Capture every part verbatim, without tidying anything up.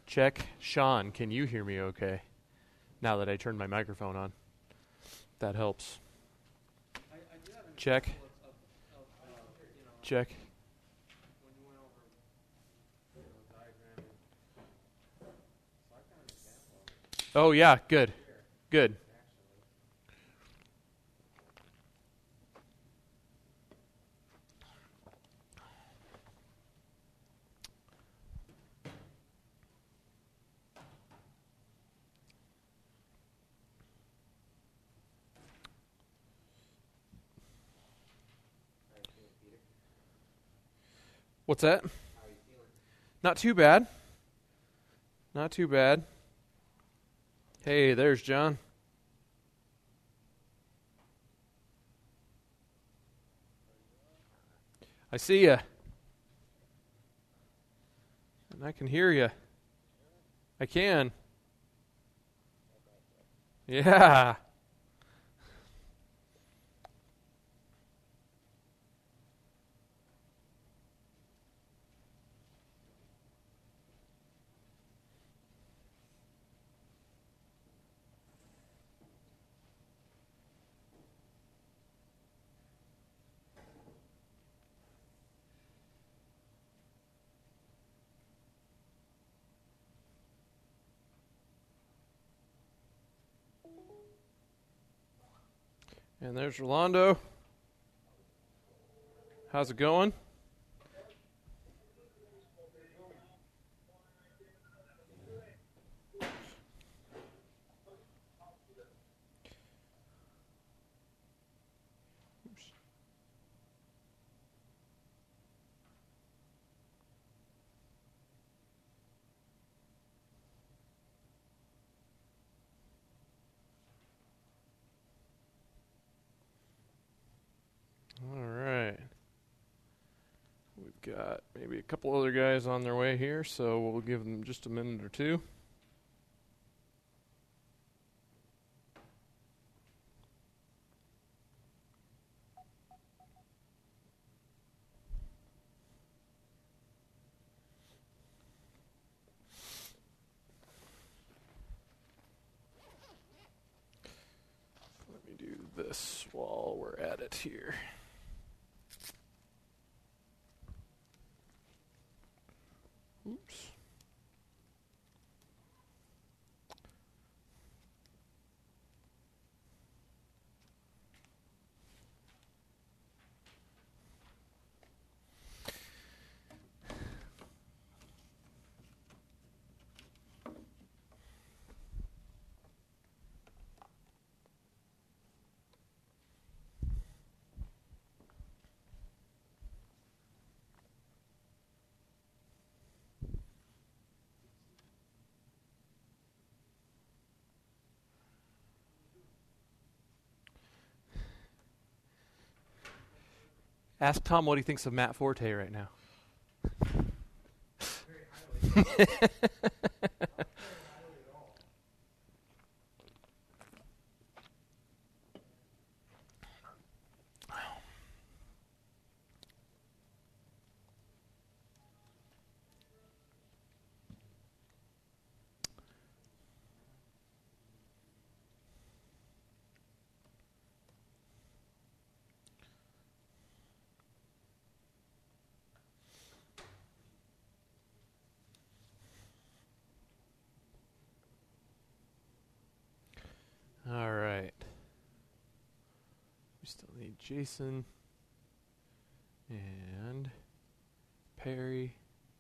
Check. Sean, can you hear me okay? Now that I turned my microphone on. That helps. I, I do have an Check. example of, of, of uh, you know, Check. when you went over, you know, diagramming. So I've got an example of it Oh, yeah. Good. here, Good. actually. How you feeling, Peter? What's that? How are you feeling? Not too bad. Not too bad. Hey, there's John. I see ya. And I can hear you. I can. Yeah. And there's Rolando. How's it going? All right. We've got maybe a couple other guys on their way here, so we'll give them just a minute or two. Let me do this while we're at it here. Oops. Ask Tom what he thinks of Matt Forte right now. Very highly. Not very highly at all. All right. We still need Jason and Perry.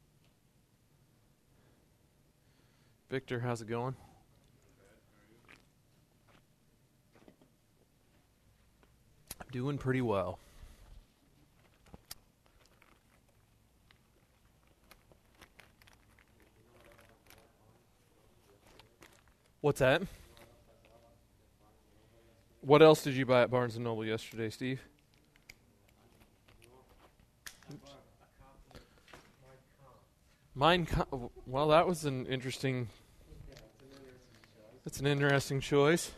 Victor, how's it going? I'm doing pretty well. What's that? What else did you buy at Barnes and Noble yesterday, Steve? Oops. Mine. Com- well, that was an interesting. That's an interesting choice.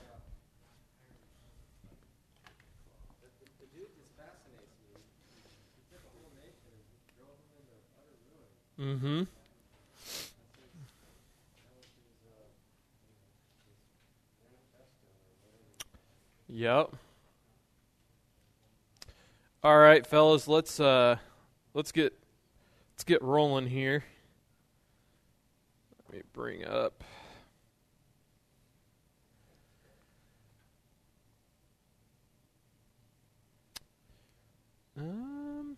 The dude just fascinates me. He took a whole nation and drove them into utter ruin. Mm-hmm. Yep. All right, fellas, let's uh, let's get let's get rolling here. Let me bring up. Um,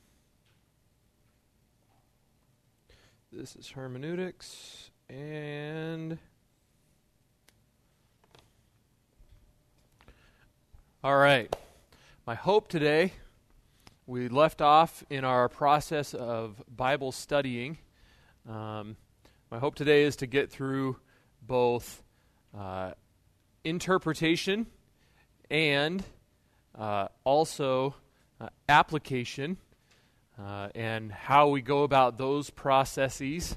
this is hermeneutics, and all right. My hope today, we left off in our process of Bible studying. Um, my hope today is to get through both uh, interpretation and uh, also uh, application uh, and how we go about those processes.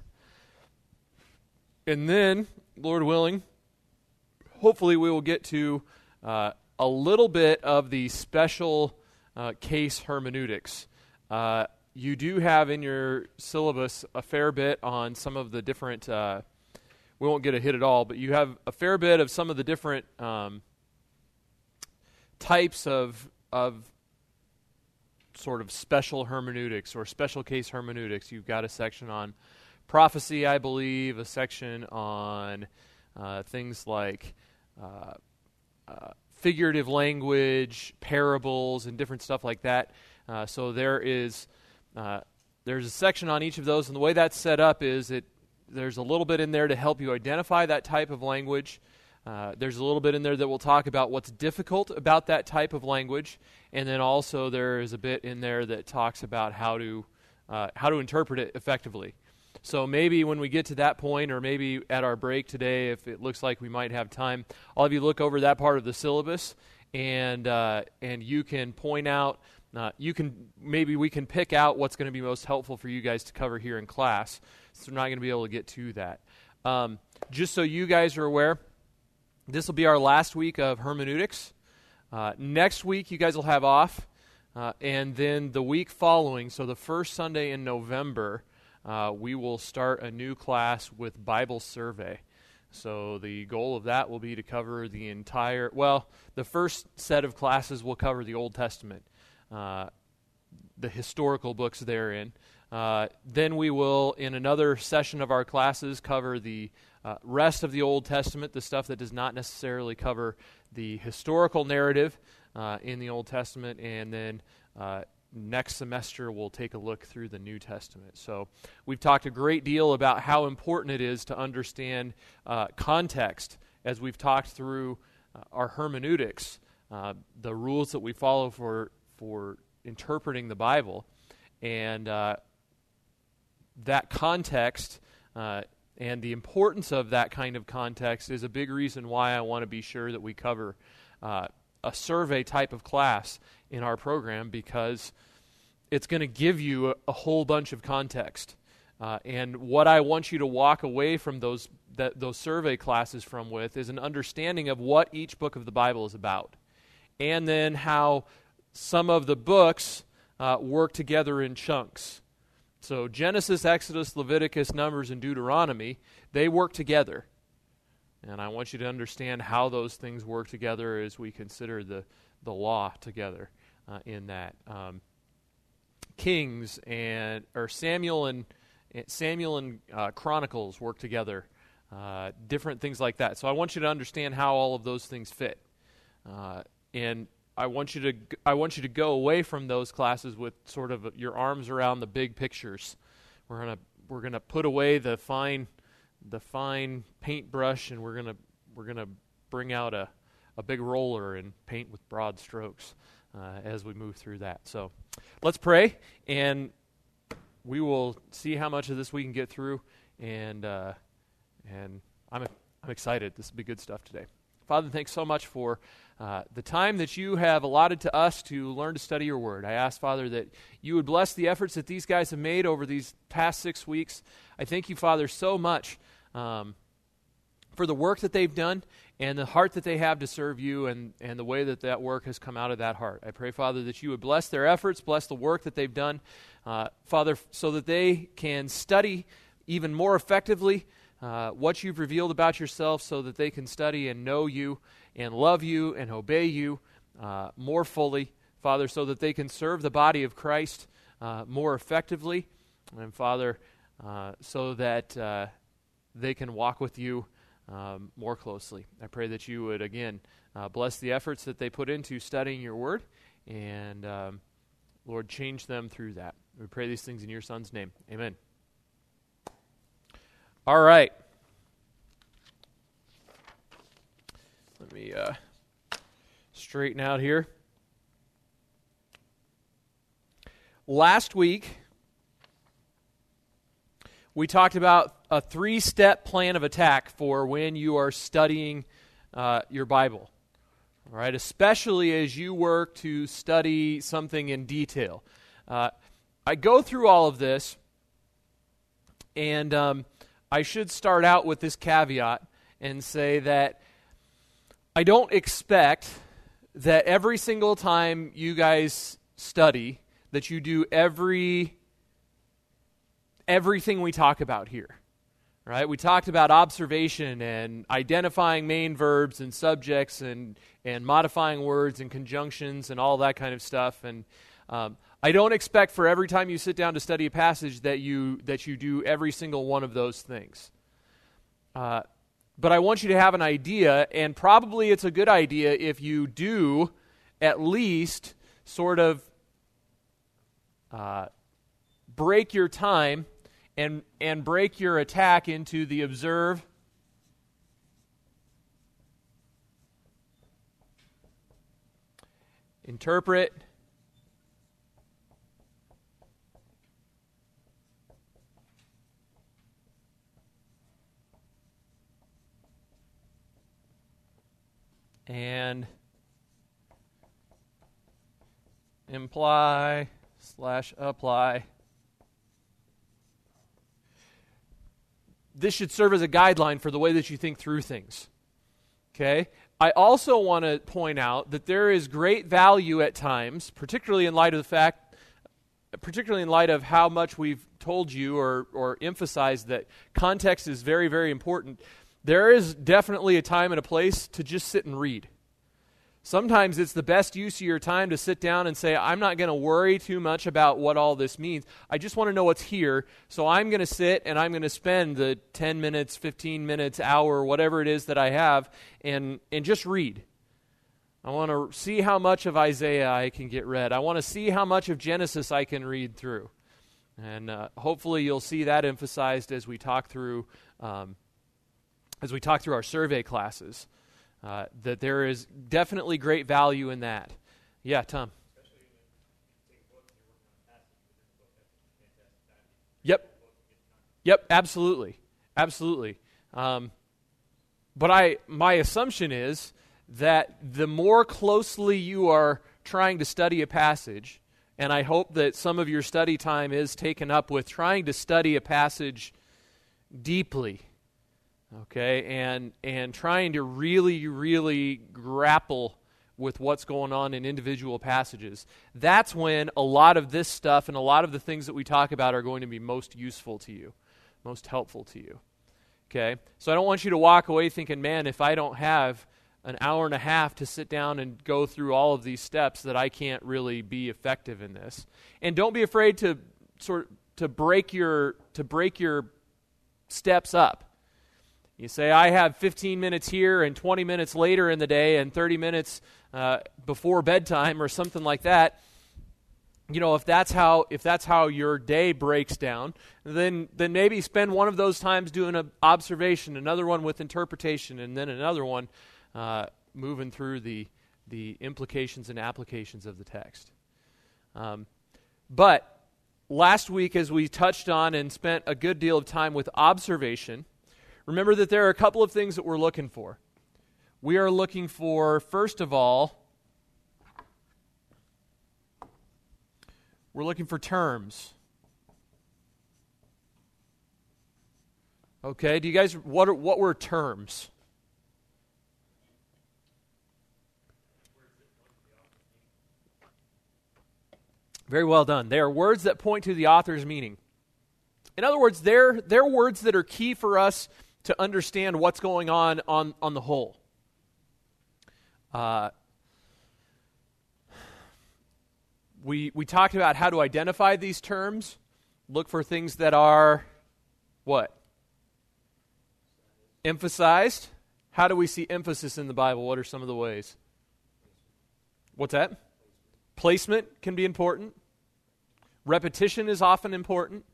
And then, Lord willing, hopefully we will get to uh, a little bit of the special uh, case hermeneutics. Uh, you do have in your syllabus a fair bit on some of the different, uh, we won't get a hit at all, but you have a fair bit of some of the different um, types of of sort of special hermeneutics or special case hermeneutics. You've got a section on prophecy, I believe, a section on uh, things like uh, uh, figurative language, parables, and different stuff like that. Uh, so there is uh, there's a section on each of those, and the way that's set up is it there's a little bit in there to help you identify that type of language. Uh, there's a little bit in there that will talk about what's difficult about that type of language, and then also there is a bit in there that talks about how to uh, how to interpret it effectively. So maybe when we get to that point, or maybe at our break today, if it looks like we might have time, all of you look over that part of the syllabus, and uh, and you can point out, uh, you can maybe we can pick out what's going to be most helpful for you guys to cover here in class. So we're not going to be able to get to that. Um, just so you guys are aware, this will be our last week of hermeneutics. Uh, next week, you guys will have off, uh, and then the week following, so the first Sunday in November, uh, we will start a new class with Bible survey. So the goal of that will be to cover the entire, well, the first set of classes will cover the Old Testament, uh, the historical books therein. Uh, then we will, in another session of our classes, cover the uh, rest of the Old Testament, the stuff that does not necessarily cover the historical narrative uh, in the Old Testament, and then uh, next semester we'll take a look through the New Testament. So we've talked a great deal about how important it is to understand uh, context as we've talked through uh, our hermeneutics, uh, the rules that we follow for, for interpreting the Bible, and uh, that context uh, and the importance of that kind of context is a big reason why I want to be sure that we cover uh, a survey type of class in our program, because it's going to give you a, a whole bunch of context. Uh, and what I want you to walk away from those that, those survey classes from with is an understanding of what each book of the Bible is about, and then how some of the books uh, work together in chunks. So Genesis, Exodus, Leviticus, Numbers, and Deuteronomy, they work together. And I want you to understand how those things work together as we consider the, the law together uh, in that. Um, Kings and or Samuel and Samuel and uh, Chronicles work together. Uh, different things like that. So I want you to understand how all of those things fit. Uh, and I want you to I want you to go away from those classes with sort of your arms around the big pictures. We're gonna we're gonna put away the fine the fine paintbrush, and we're gonna we're gonna bring out a, a big roller and paint with broad strokes uh, as we move through that. So let's pray, and we will see how much of this we can get through. And uh, and I'm I'm excited. This will be good stuff today. Father, thanks so much for uh, the time that you have allotted to us to learn to study your word. I ask, Father, that you would bless the efforts that these guys have made over these past six weeks. I thank you, Father, so much um, for the work that they've done and the heart that they have to serve you, and, and the way that that work has come out of that heart. I pray, Father, that you would bless their efforts, bless the work that they've done, uh, Father, so that they can study even more effectively Uh, what you've revealed about yourself, so that they can study and know you and love you and obey you uh, more fully, Father, so that they can serve the body of Christ uh, more effectively, and Father, uh, so that uh, they can walk with you um, more closely. I pray that you would, again, uh, bless the efforts that they put into studying your word, and um, Lord, change them through that. We pray these things in your Son's name. Amen. All right. Let me uh, straighten out here. Last week, we talked about a three-step plan of attack for when you are studying uh, your Bible. All right, especially as you work to study something in detail. Uh, I go through all of this, and um, I should start out with this caveat and say that I don't expect that every single time you guys study that you do every everything we talk about here. Right? We talked about observation and identifying main verbs and subjects and, and modifying words and conjunctions and all that kind of stuff. And um, I don't expect for every time you sit down to study a passage that you that you do every single one of those things. Uh, but I want you to have an idea, and probably it's a good idea if you do at least sort of uh, break your time and and break your attack into the observe, interpret, and imply slash apply. This should serve as a guideline for the way that you think through things. Okay? I also want to point out that there is great value at times, particularly in light of the fact, particularly in light of how much we've told you or, or emphasized that context is very, very important. There is definitely a time and a place to just sit and read. Sometimes it's the best use of your time to sit down and say, I'm not going to worry too much about what all this means. I just want to know what's here, so I'm going to sit and I'm going to spend the ten minutes, fifteen minutes, hour, whatever it is that I have, and, and just read. I want to see how much of Isaiah I can get read. I want to see how much of Genesis I can read through. And uh, hopefully you'll see that emphasized as we talk through, um, as we talk through our survey classes. Uh, that there is definitely great value in that. Yeah, Tom. Yep. Yep, absolutely. Absolutely. Um, but I, my assumption is that the more closely you are trying to study a passage, and I hope that some of your study time is taken up with trying to study a passage deeply, okay, and and trying to really, really grapple with what's going on in individual passages, that's when a lot of this stuff and a lot of the things that we talk about are going to be most useful to you, most helpful to you, okay? So I don't want you to walk away thinking, man, if I don't have an hour and a half to sit down and go through all of these steps, that I can't really be effective in this. And don't be afraid to sort to break your to break your steps up. You say, I have fifteen minutes here and twenty minutes later in the day and thirty minutes uh, before bedtime or something like that. You know, if that's how if that's how your day breaks down, then then maybe spend one of those times doing an observation, another one with interpretation, and then another one uh, moving through the the implications and applications of the text. Um, but last week, as we touched on and spent a good deal of time with observation, remember that there are a couple of things that we're looking for. We are looking for, first of all, we're looking for terms. Okay, do you guys, what are, what were terms? Very well done. They are words that point to the author's meaning. In other words, they're, they're words that are key for us to understand what's going on on, on the whole. Uh, we, we talked about how to identify these terms. Look for things that are, what? Emphasized. How do we see emphasis in the Bible? What are some of the ways? What's that? Placement can be important. Repetition is often important.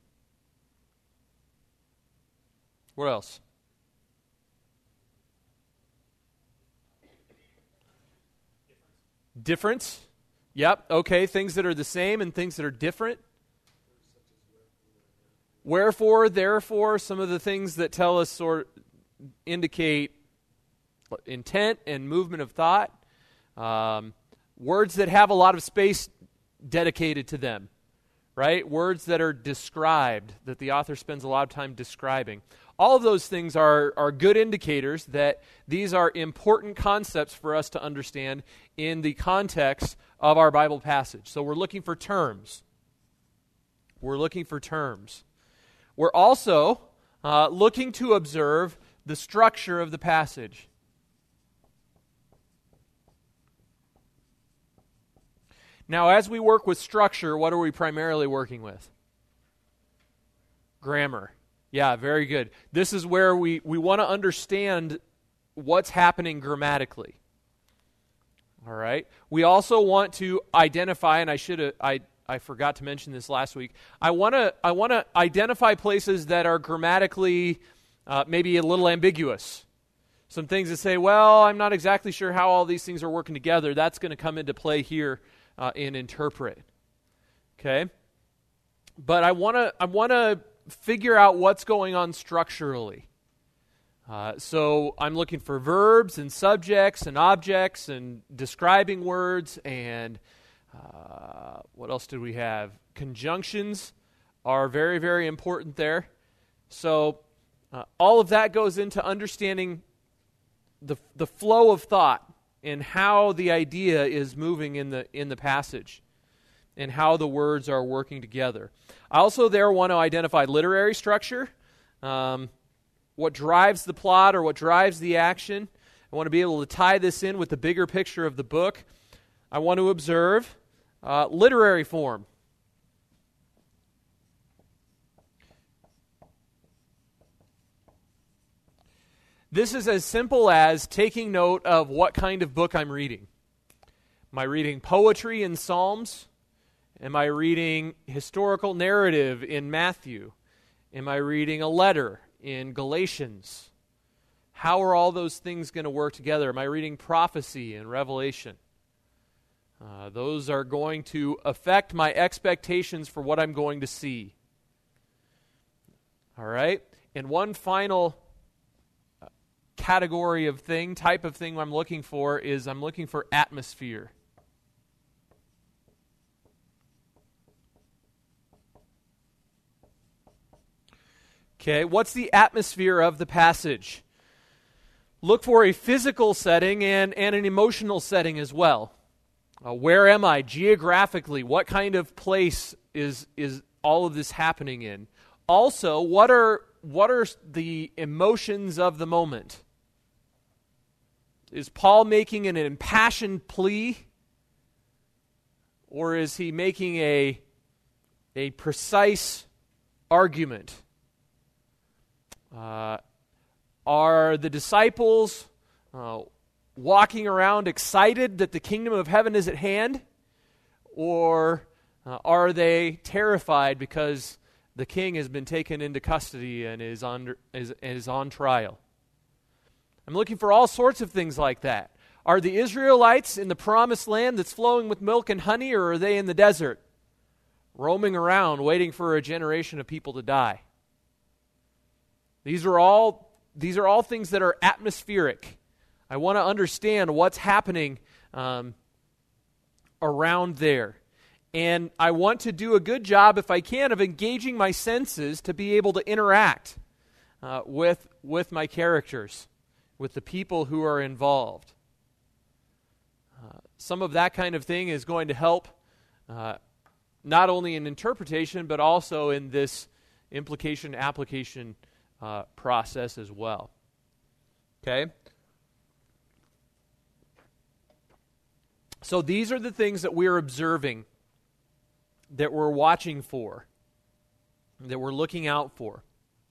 What else? Difference. Yep. Okay. Things that are the same and things that are different. Wherefore, therefore, some of the things that tell us or indicate intent and movement of thought. Um, words that have a lot of space dedicated to them, right? Words that are described, that the author spends a lot of time describing. All of those things are, are good indicators that these are important concepts for us to understand in the context of our Bible passage. So we're looking for terms. We're looking for terms. We're also uh, looking to observe the structure of the passage. Now, as we work with structure, what are we primarily working with? Grammar. Yeah, very good. This is where we, we want to understand what's happening grammatically. All right. We also want to identify, and I should have, I I forgot to mention this last week. I want to I want to identify places that are grammatically uh, maybe a little ambiguous. Some things that say, well, I'm not exactly sure how all these things are working together. That's going to come into play here uh, in interpret. Okay. But I want to I want to figure out what's going on structurally. Uh, so I'm looking for verbs and subjects and objects and describing words and uh, what else did we have? Conjunctions are very, very important there. So uh, all of that goes into understanding the the flow of thought and how the idea is moving in the in the passage and how the words are working together. I also there want to identify literary structure, um, what drives the plot or what drives the action. I want to be able to tie this in with the bigger picture of the book. I want to observe uh, literary form. This is as simple as taking note of what kind of book I'm reading. Am I reading poetry in Psalms? Am I reading historical narrative in Matthew? Am I reading a letter in Galatians? How are all those things going to work together? Am I reading prophecy in Revelation? Uh, those are going to affect my expectations for what I'm going to see. All right? And one final category of thing, type of thing I'm looking for is I'm looking for atmosphere. Okay, what's the atmosphere of the passage? Look for a physical setting and, and an emotional setting as well. Uh, where am I geographically? What kind of place is is all of this happening in? Also, what are what are the emotions of the moment? Is Paul making an impassioned plea, or is he making a a precise argument? Uh, are the disciples uh, walking around excited that the kingdom of heaven is at hand? Or uh, are they terrified because the king has been taken into custody and is on, is, is on trial? I'm looking for all sorts of things like that. Are the Israelites in the promised land that's flowing with milk and honey, or are they in the desert, roaming around waiting for a generation of people to die? These are all these are all things that are atmospheric. I want to understand what's happening um, around there. And I want to do a good job, if I can, of engaging my senses to be able to interact uh, with, with my characters, with the people who are involved. Uh, some of that kind of thing is going to help uh, not only in interpretation, but also in this implication-application Uh, process as well. Okay? So these are the things that we're observing that we're watching for, that we're looking out for.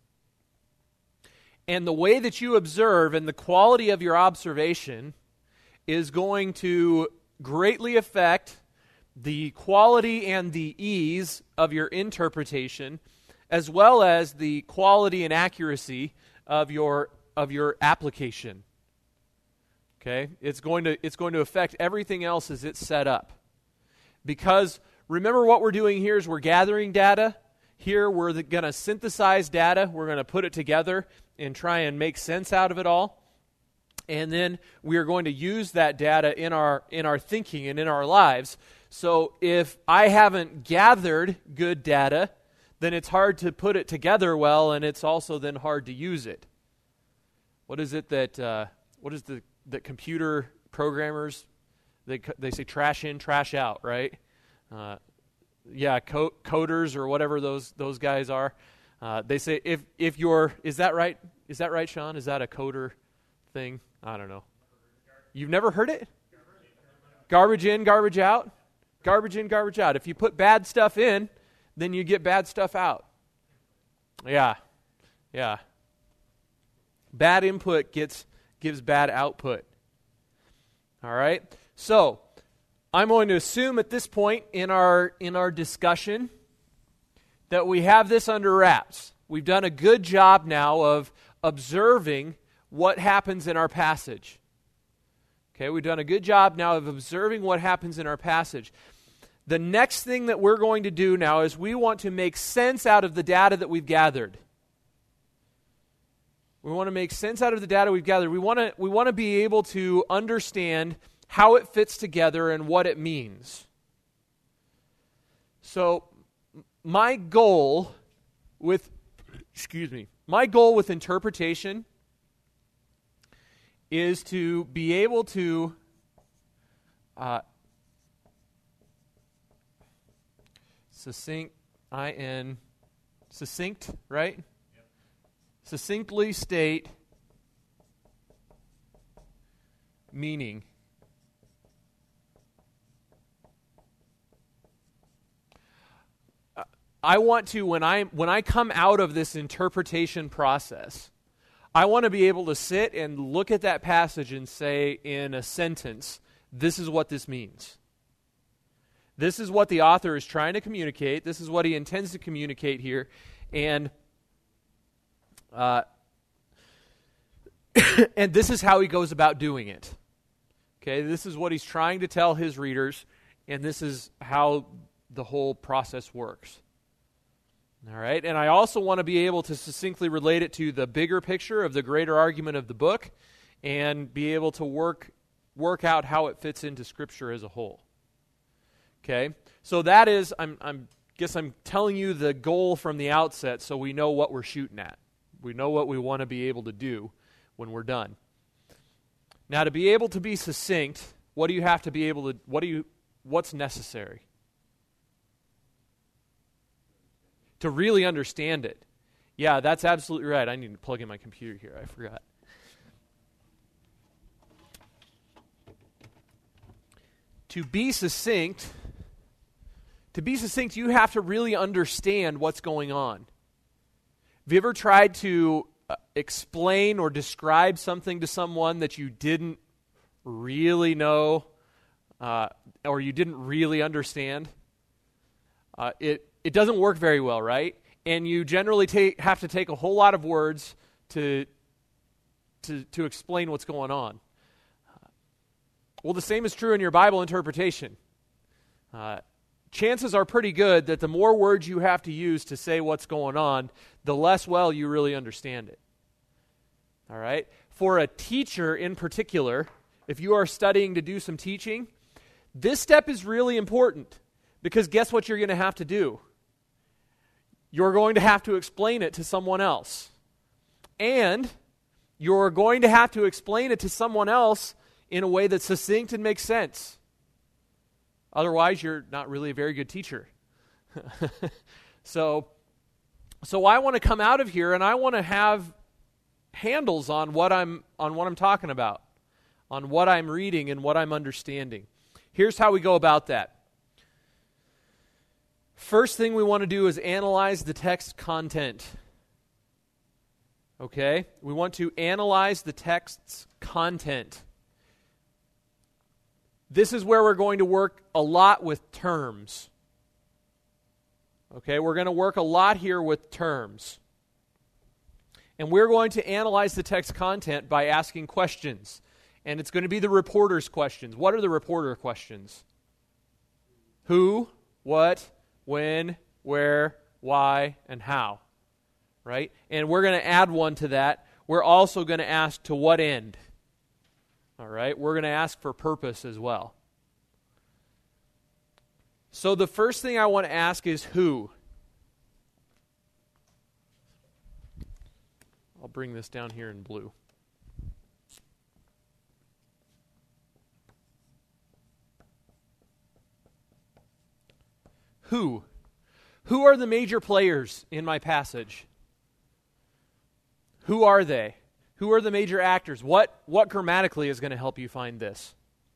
And the way that you observe and the quality of your observation is going to greatly affect the quality and the ease of your interpretation, as well as the quality and accuracy of your of your application. Okay? It's going to it's going to affect everything else as it's set up. Because remember what we're doing here is we're gathering data. Here we're going to synthesize data. We're going to put it together and try and make sense out of it all. And then we are going to use that data in our in our thinking and in our lives. So if I haven't gathered good data, then it's hard to put it together well, and it's also then hard to use it. What is it that uh, what is the that computer programmers they they say trash in, trash out, right? Uh, yeah, co- coders or whatever those those guys are. Uh, they say if if you're is that right? Is that right, Sean? Is that a coder thing? I don't know. You've never heard it? Garbage in, garbage out. Garbage in, garbage out. If you put bad stuff in, then you get bad stuff out. Yeah, yeah. Bad input gets gives bad output. All right? So, I'm going to assume at this point in our in our discussion that we have this under wraps. We've done a good job now of observing what happens in our passage. Okay, we've done a good job now of observing what happens in our passage. The next thing that we're going to do now is we want to make sense out of the data that we've gathered. We want to make sense out of the data we've gathered. We want to we want to be able to understand how it fits together and what it means. So, my goal with excuse me, my goal with interpretation is to be able to uh, succinct, I N, succinct, right? Yep. Succinctly state meaning. Uh, I want to, when I when I come out of this interpretation process, I want to be able to sit and look at that passage and say in a sentence, this is what this means. This is what the author is trying to communicate. This is what he intends to communicate here. And uh, and this is how he goes about doing it. Okay, this is what he's trying to tell his readers, and this is how the whole process works. All right, and I also want to be able to succinctly relate it to the bigger picture of the greater argument of the book and be able to work work out how it fits into Scripture as a whole. Okay, so that is, I'm, I'm guess I'm telling you the goal from the outset so we know what we're shooting at. We know what we want to be able to do when we're done. Now, to be able to be succinct, what do you have to be able to, what do you, what's necessary? To really understand it. Yeah, that's absolutely right. I need to plug in my computer here. I forgot. To be succinct, to be succinct, you have to really understand what's going on. Have you ever tried to uh, explain or describe something to someone that you didn't really know uh, or you didn't really understand? Uh, it It doesn't work very well, right? And you generally take, have to take a whole lot of words to, to, to explain what's going on. Well, the same is true in your Bible interpretation. Uh, chances are pretty good that the more words you have to use to say what's going on, the less well you really understand it. All right? For a teacher in particular, if you are studying to do some teaching, this step is really important because guess what you're going to have to do? You're going to have to explain it to someone else. And you're going to have to explain it to someone else in a way that's succinct and makes sense. Otherwise, you're not really a very good teacher. so, so I want to come out of here and I want to have handles on what I'm on what I'm talking about, on what I'm reading and what I'm understanding. Here's how we go about that. First thing we want to do is analyze the text content. Okay? We want to analyze the text's content. This is where we're going to work a lot with terms. Okay? We're going to work a lot here with terms. And we're going to analyze the text content by asking questions. And it's going to be the reporter's questions. What are the reporter questions? Who, what, when, where, why, and how. Right? And we're going to add one to that. We're also going to ask to what end. All right? We're going to ask for purpose as well. So the first thing I want to ask is who. I'll bring this down here in blue. Who? Who are the major players in my passage? Who are they? Who are the major actors? What, what grammatically is going to help you find this?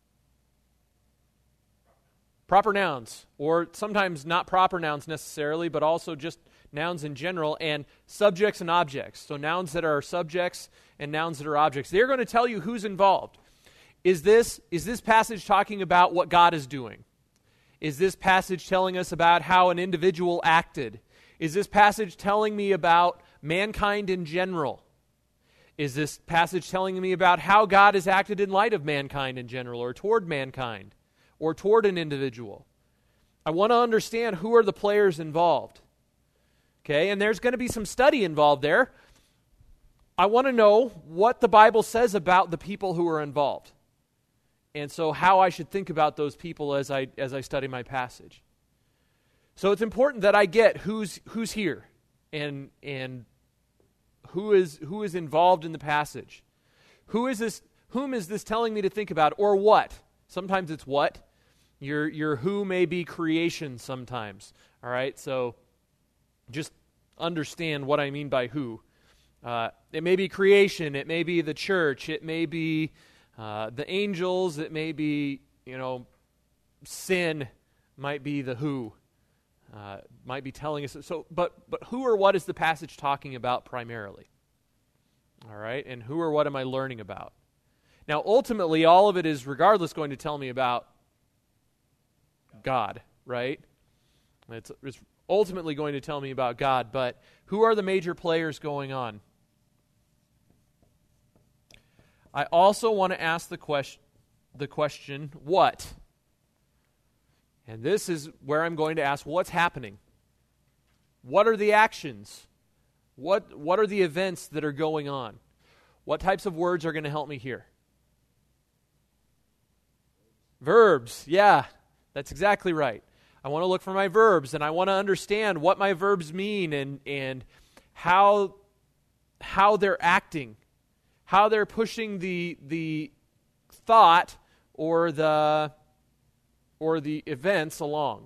Proper nouns, or sometimes not proper nouns necessarily, but also just nouns in general, and subjects and objects. So nouns that are subjects and nouns that are objects. They're going to tell you who's involved. Is this, is this passage talking about what God is doing? Is this passage telling us about how an individual acted? Is this passage telling me about mankind in general? Is this passage telling me about how God has acted in light of mankind in general, or toward mankind, or toward an individual? I want to understand who are the players involved. Okay, and there's going to be some study involved there. I want to know what the Bible says about the people who are involved. And so how I should think about those people as I as I study my passage. So it's important that I get who's who's here and and who is who is involved in the passage. Who is this whom is this telling me to think about, or what? Sometimes it's what. Your your who may be creation sometimes. All right? So just understand what I mean by who. Uh, it may be creation, it may be the church, it may be Uh, the angels, it may be, you know, sin might be the who, uh, might be telling us. So, but but who or what is the passage talking about primarily? All right, and who or what am I learning about? Now, ultimately, all of it is regardless going to tell me about God, right? It's, it's ultimately going to tell me about God, but who are the major players going on? I also want to ask the question, the question, what? And this is where I'm going to ask, what's happening? What are the actions? What, what are the events that are going on? What types of words are going to help me here? Verbs, yeah, that's exactly right. I want to look for my verbs, and I want to understand what my verbs mean and, and how, how they're acting. How they're pushing the the thought or the or the events along.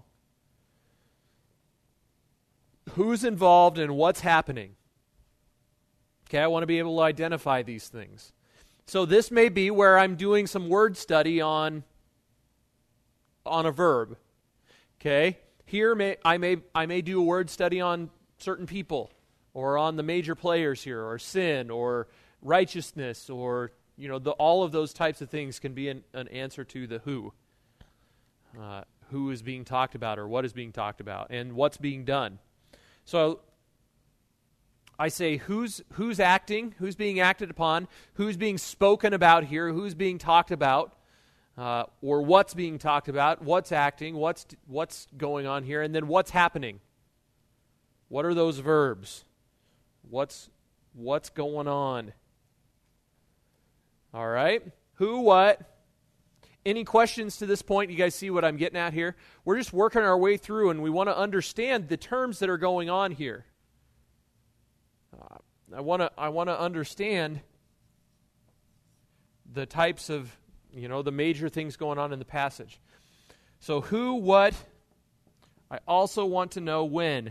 Who's involved and what's happening? Okay, I want to be able to identify these things. So this may be where I'm doing some word study on on a verb. Okay? Here may I may I may do a word study on certain people, or on the major players here, or sin, or righteousness, or, you know, the, all of those types of things can be an, an answer to the who. Uh, who is being talked about, or what is being talked about, and what's being done. So I say who's who's acting, who's being acted upon, who's being spoken about here, who's being talked about, uh, or what's being talked about, what's acting, what's what's going on here, and then what's happening. What are those verbs? What's what's going on? All right. Who, what? Any questions to this point? You guys see what I'm getting at here? We're just working our way through, and we want to understand the terms that are going on here. Uh, I want to I want to understand the types of, you know, the major things going on in the passage. So who, what? I also want to know when.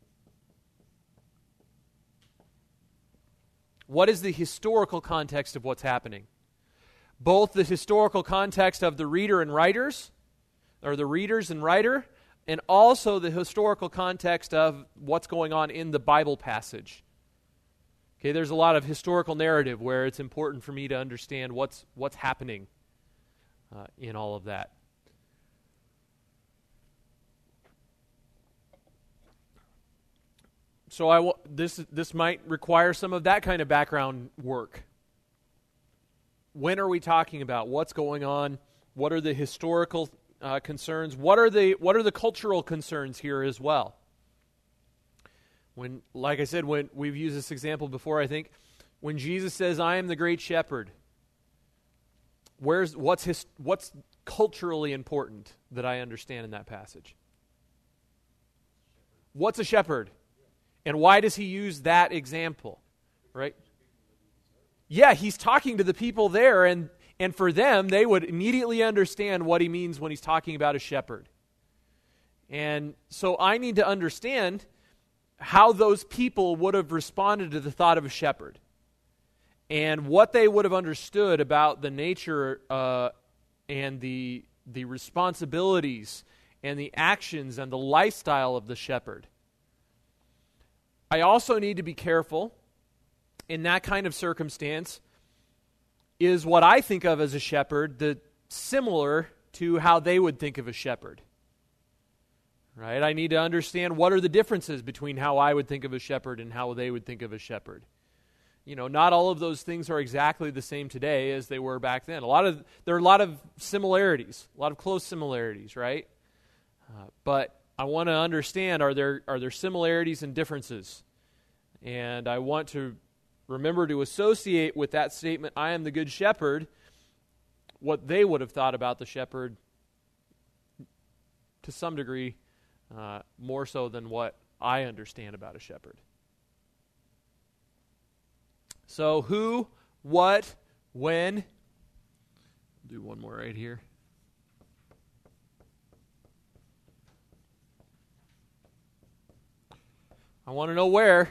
What is the historical context of what's happening? Both the historical context of the reader and writers, or the readers and writer, and also the historical context of what's going on in the Bible passage. Okay, there's a lot of historical narrative where it's important for me to understand what's what's happening uh, in all of that. So I w- this this might require some of that kind of background work. When are we talking about? What's going on? What are the historical uh, concerns? What are the what are the cultural concerns here as well? When, like I said, when we've used this example before, I think when Jesus says, "I am the great shepherd," where's what's his, what's culturally important that I understand in that passage? What's a shepherd? And why does he use that example? Right? Yeah, he's talking to the people there, and, and for them, they would immediately understand what he means when he's talking about a shepherd. And so I need to understand how those people would have responded to the thought of a shepherd, and what they would have understood about the nature uh, and the the responsibilities and the actions and the lifestyle of the shepherd. I also need to be careful in that kind of circumstance. Is what I think of as a shepherd the similar to how they would think of a shepherd? Right? I need to understand what are the differences between how I would think of a shepherd and how they would think of a shepherd. You know, not all of those things are exactly the same today as they were back then. A lot of there are a lot of similarities, a lot of close similarities, right? Uh, but I want to understand, are there are there similarities and differences? And I want to remember to associate with that statement, "I am the good shepherd," what they would have thought about the shepherd to some degree, uh, more so than what I understand about a shepherd. So who, what, when. I'll do one more right here. I want to know where.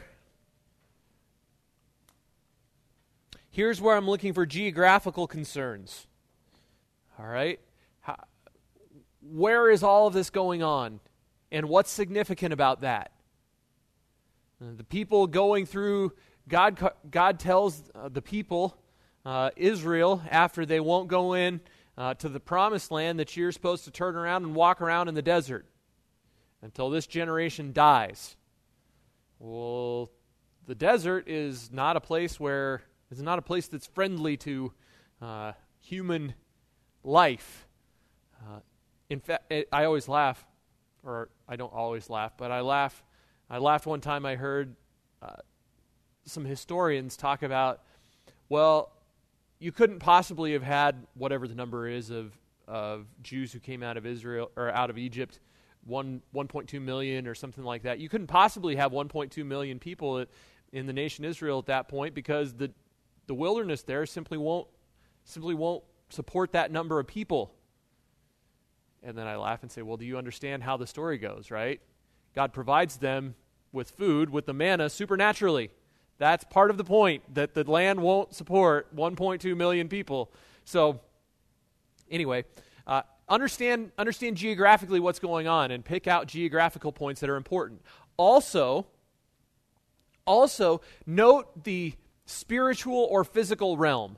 Here's where I'm looking for geographical concerns. All right? How, where is all of this going on? And what's significant about that? Uh, the people going through, God, God tells uh, the people, uh, Israel, after they won't go in uh, to the promised land, that you're supposed to turn around and walk around in the desert until this generation dies. Well, the desert is not a place where it's not a place that's friendly to uh, human life. Uh, in fact, it, I always laugh, or I don't always laugh, but I laugh. I laughed one time. I heard uh, some historians talk about, well, you couldn't possibly have had whatever the number is of of Jews who came out of Israel or out of Egypt. One, 1.2 million or something like that. You couldn't possibly have one point two million people in the nation Israel at that point, because the the wilderness there simply won't simply won't support that number of people. And then I laugh and say, well, do you understand how the story goes, right? God provides them with food, with the manna, supernaturally. That's part of the point, that the land won't support one point two million people. So, anyway, uh, Understand understand geographically what's going on and pick out geographical points that are important. Also, also note the spiritual or physical realm.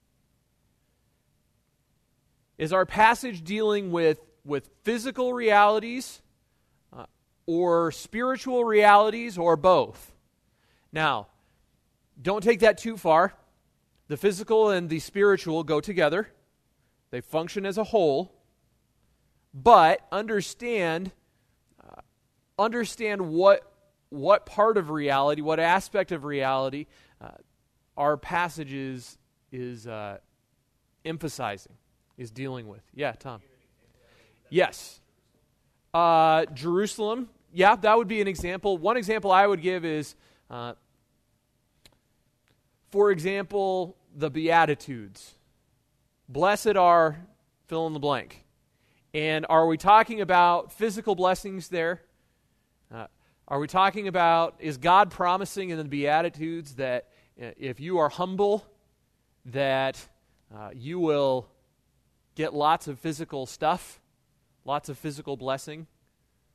Is our passage dealing with, with physical realities uh, or spiritual realities, or both? Now, don't take that too far. The physical and the spiritual go together. They function as a whole. But understand, uh, understand what what part of reality, what aspect of reality, uh, our passage is is uh, emphasizing, is dealing with. Yeah, Tom. Yes, uh, Jerusalem. Yeah, that would be an example. One example I would give is, uh, for example, the Beatitudes. Blessed are fill in the blank. And are we talking about physical blessings there? Uh, are we talking about, is God promising in the Beatitudes that uh, if you are humble, that uh, you will get lots of physical stuff, lots of physical blessing?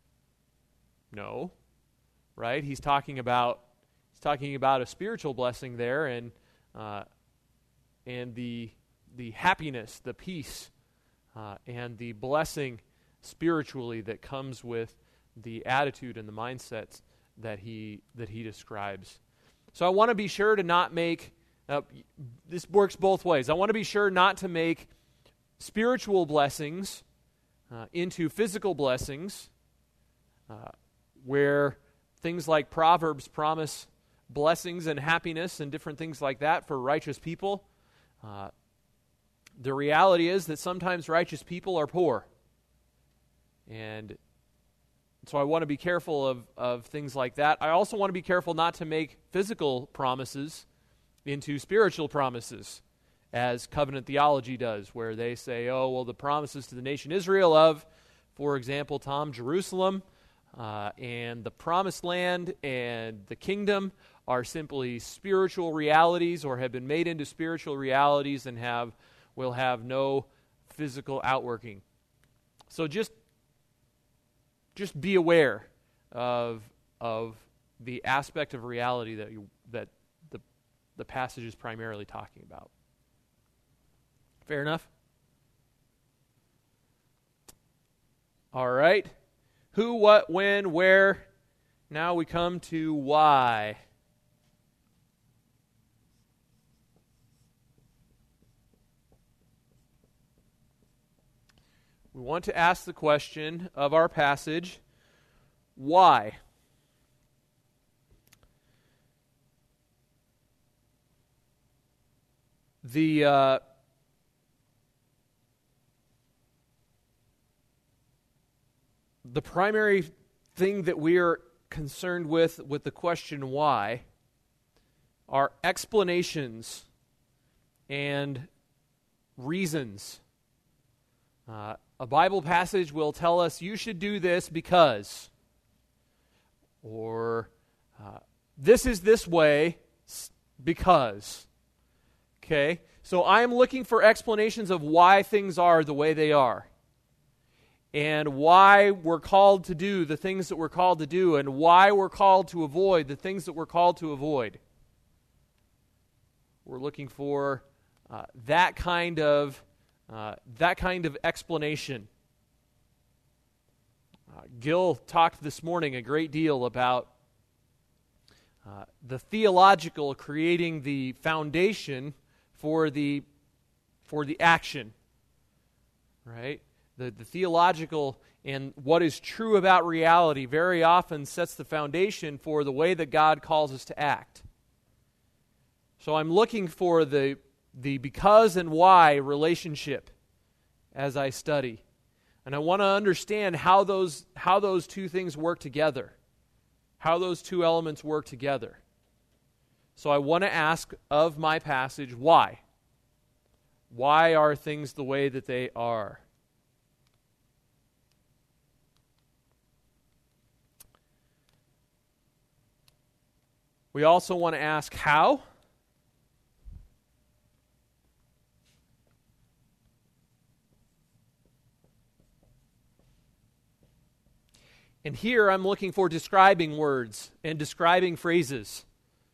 No. Right? He's talking about he's talking about a spiritual blessing there, and uh, and the the happiness, the peace, uh, and the blessing spiritually that comes with the attitude and the mindsets that he that he describes. So I want to be sure to not make uh, this works both ways. I want to be sure not to make spiritual blessings uh, into physical blessings, uh, where things like Proverbs promise blessings and happiness and different things like that for righteous people. Uh, the reality is that sometimes righteous people are poor. And so I want to be careful of, of things like that. I also want to be careful not to make physical promises into spiritual promises, as covenant theology does, where they say, oh, well, the promises to the nation Israel of, for example, Tom, Jerusalem, uh, and the promised land and the kingdom are simply spiritual realities, or have been made into spiritual realities and have will have no physical outworking. So just just be aware of of the aspect of reality that you, that the the passage is primarily talking about. Fair enough? All right. Who, what, when, where. Now we come to why. We want to ask the question of our passage, why? The uh, the primary thing that we are concerned with with the question why are explanations and reasons. Uh, a Bible passage will tell us you should do this because, or uh, this is this way because. Okay, so I'm looking for explanations of why things are the way they are, and why we're called to do the things that we're called to do, and why we're called to avoid the things that we're called to avoid. We're looking for uh, that kind of uh, that kind of explanation. Uh, Gil talked this morning a great deal about uh, the theological creating the foundation for the for the action, right? The, the theological and what is true about reality very often sets the foundation for the way that God calls us to act. So I'm looking for the the because and why relationship as I study. And I want to understand how those how those two things work together. How those two elements work together. So I want to ask of my passage, why? Why are things the way that they are? We also want to ask how. And here I'm looking for describing words and describing phrases.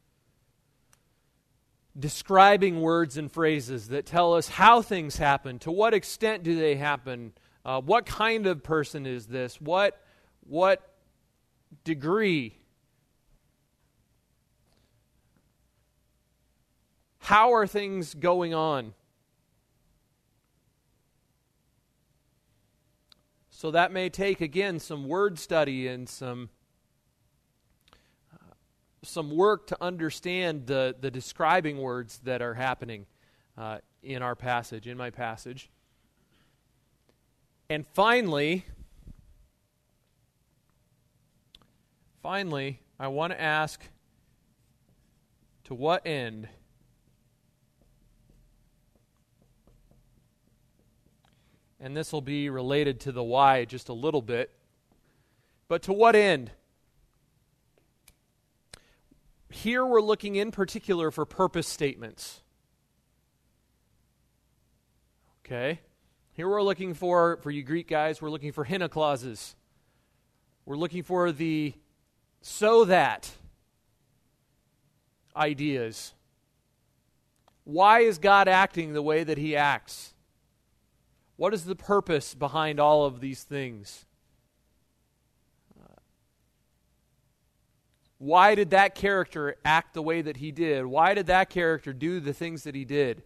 Describing words and phrases that tell us how things happen, to what extent do they happen, uh, what kind of person is this, what, what degree, how are things going on. So that may take, again, some word study and some uh, some work to understand the, the describing words that are happening uh, in our passage, in my passage. And finally, finally, I want to ask, to what end? And this will be related to the why just a little bit. But to what end? Here we're looking in particular for purpose statements. Okay? Here we're looking for, for you Greek guys, we're looking for hina clauses. We're looking for the so that ideas. Why is God acting the way that he acts? What is the purpose behind all of these things? Uh, why did that character act the way that he did? Why did that character do the things that he did?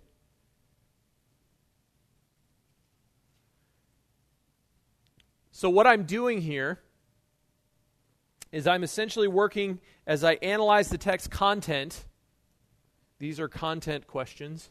So what I'm doing here is I'm essentially working as I analyze the text content. These are content questions.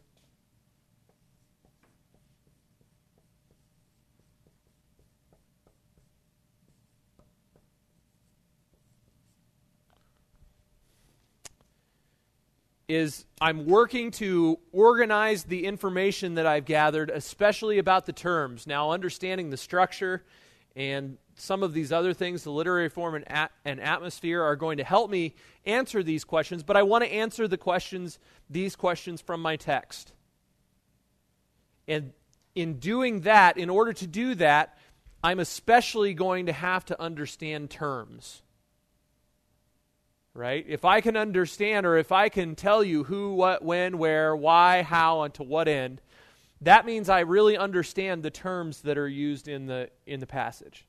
Is I'm working to organize the information that I've gathered, especially about the terms. Now, understanding the structure and some of these other things, the literary form and, at- and atmosphere, are going to help me answer these questions, but I want to answer the questions, these questions from my text. And in doing that, in order to do that, I'm especially going to have to understand terms. Right? If I can understand, or if I can tell you who, what, when, where, why, how, and to what end, that means I really understand the terms that are used in the in the passage.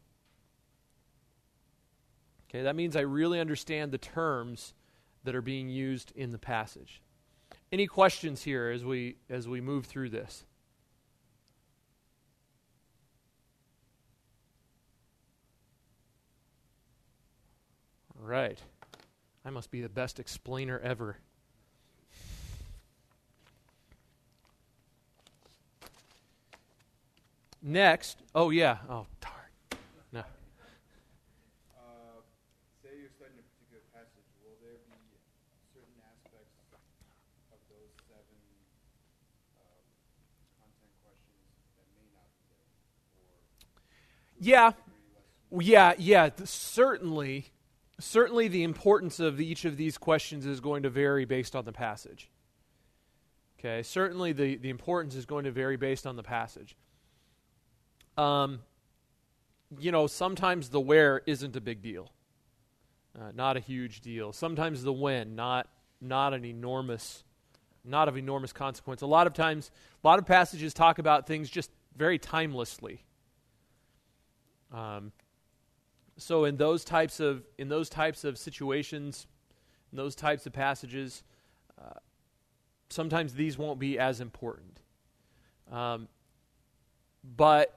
Okay, that means I really understand the terms that are being used in the passage. Any questions here as we as we move through this? All right. I must be the best explainer ever. Next, oh yeah, oh darn, no. Uh, say you're studying a particular passage, will there be certain aspects of those seven um, content questions that may not be there? Or Yeah, less yeah, yeah. th- Certainly, certainly, the importance of each of these questions is going to vary based on the passage. Okay, certainly the the importance is going to vary based on the passage. Um, you know, sometimes the where isn't a big deal, uh, not a huge deal. Sometimes the when, not not an enormous, not of enormous consequence. A lot of times, a lot of passages talk about things just very timelessly. Um, so in those types of in those types of situations, in those types of passages, uh, sometimes these won't be as important. Um, but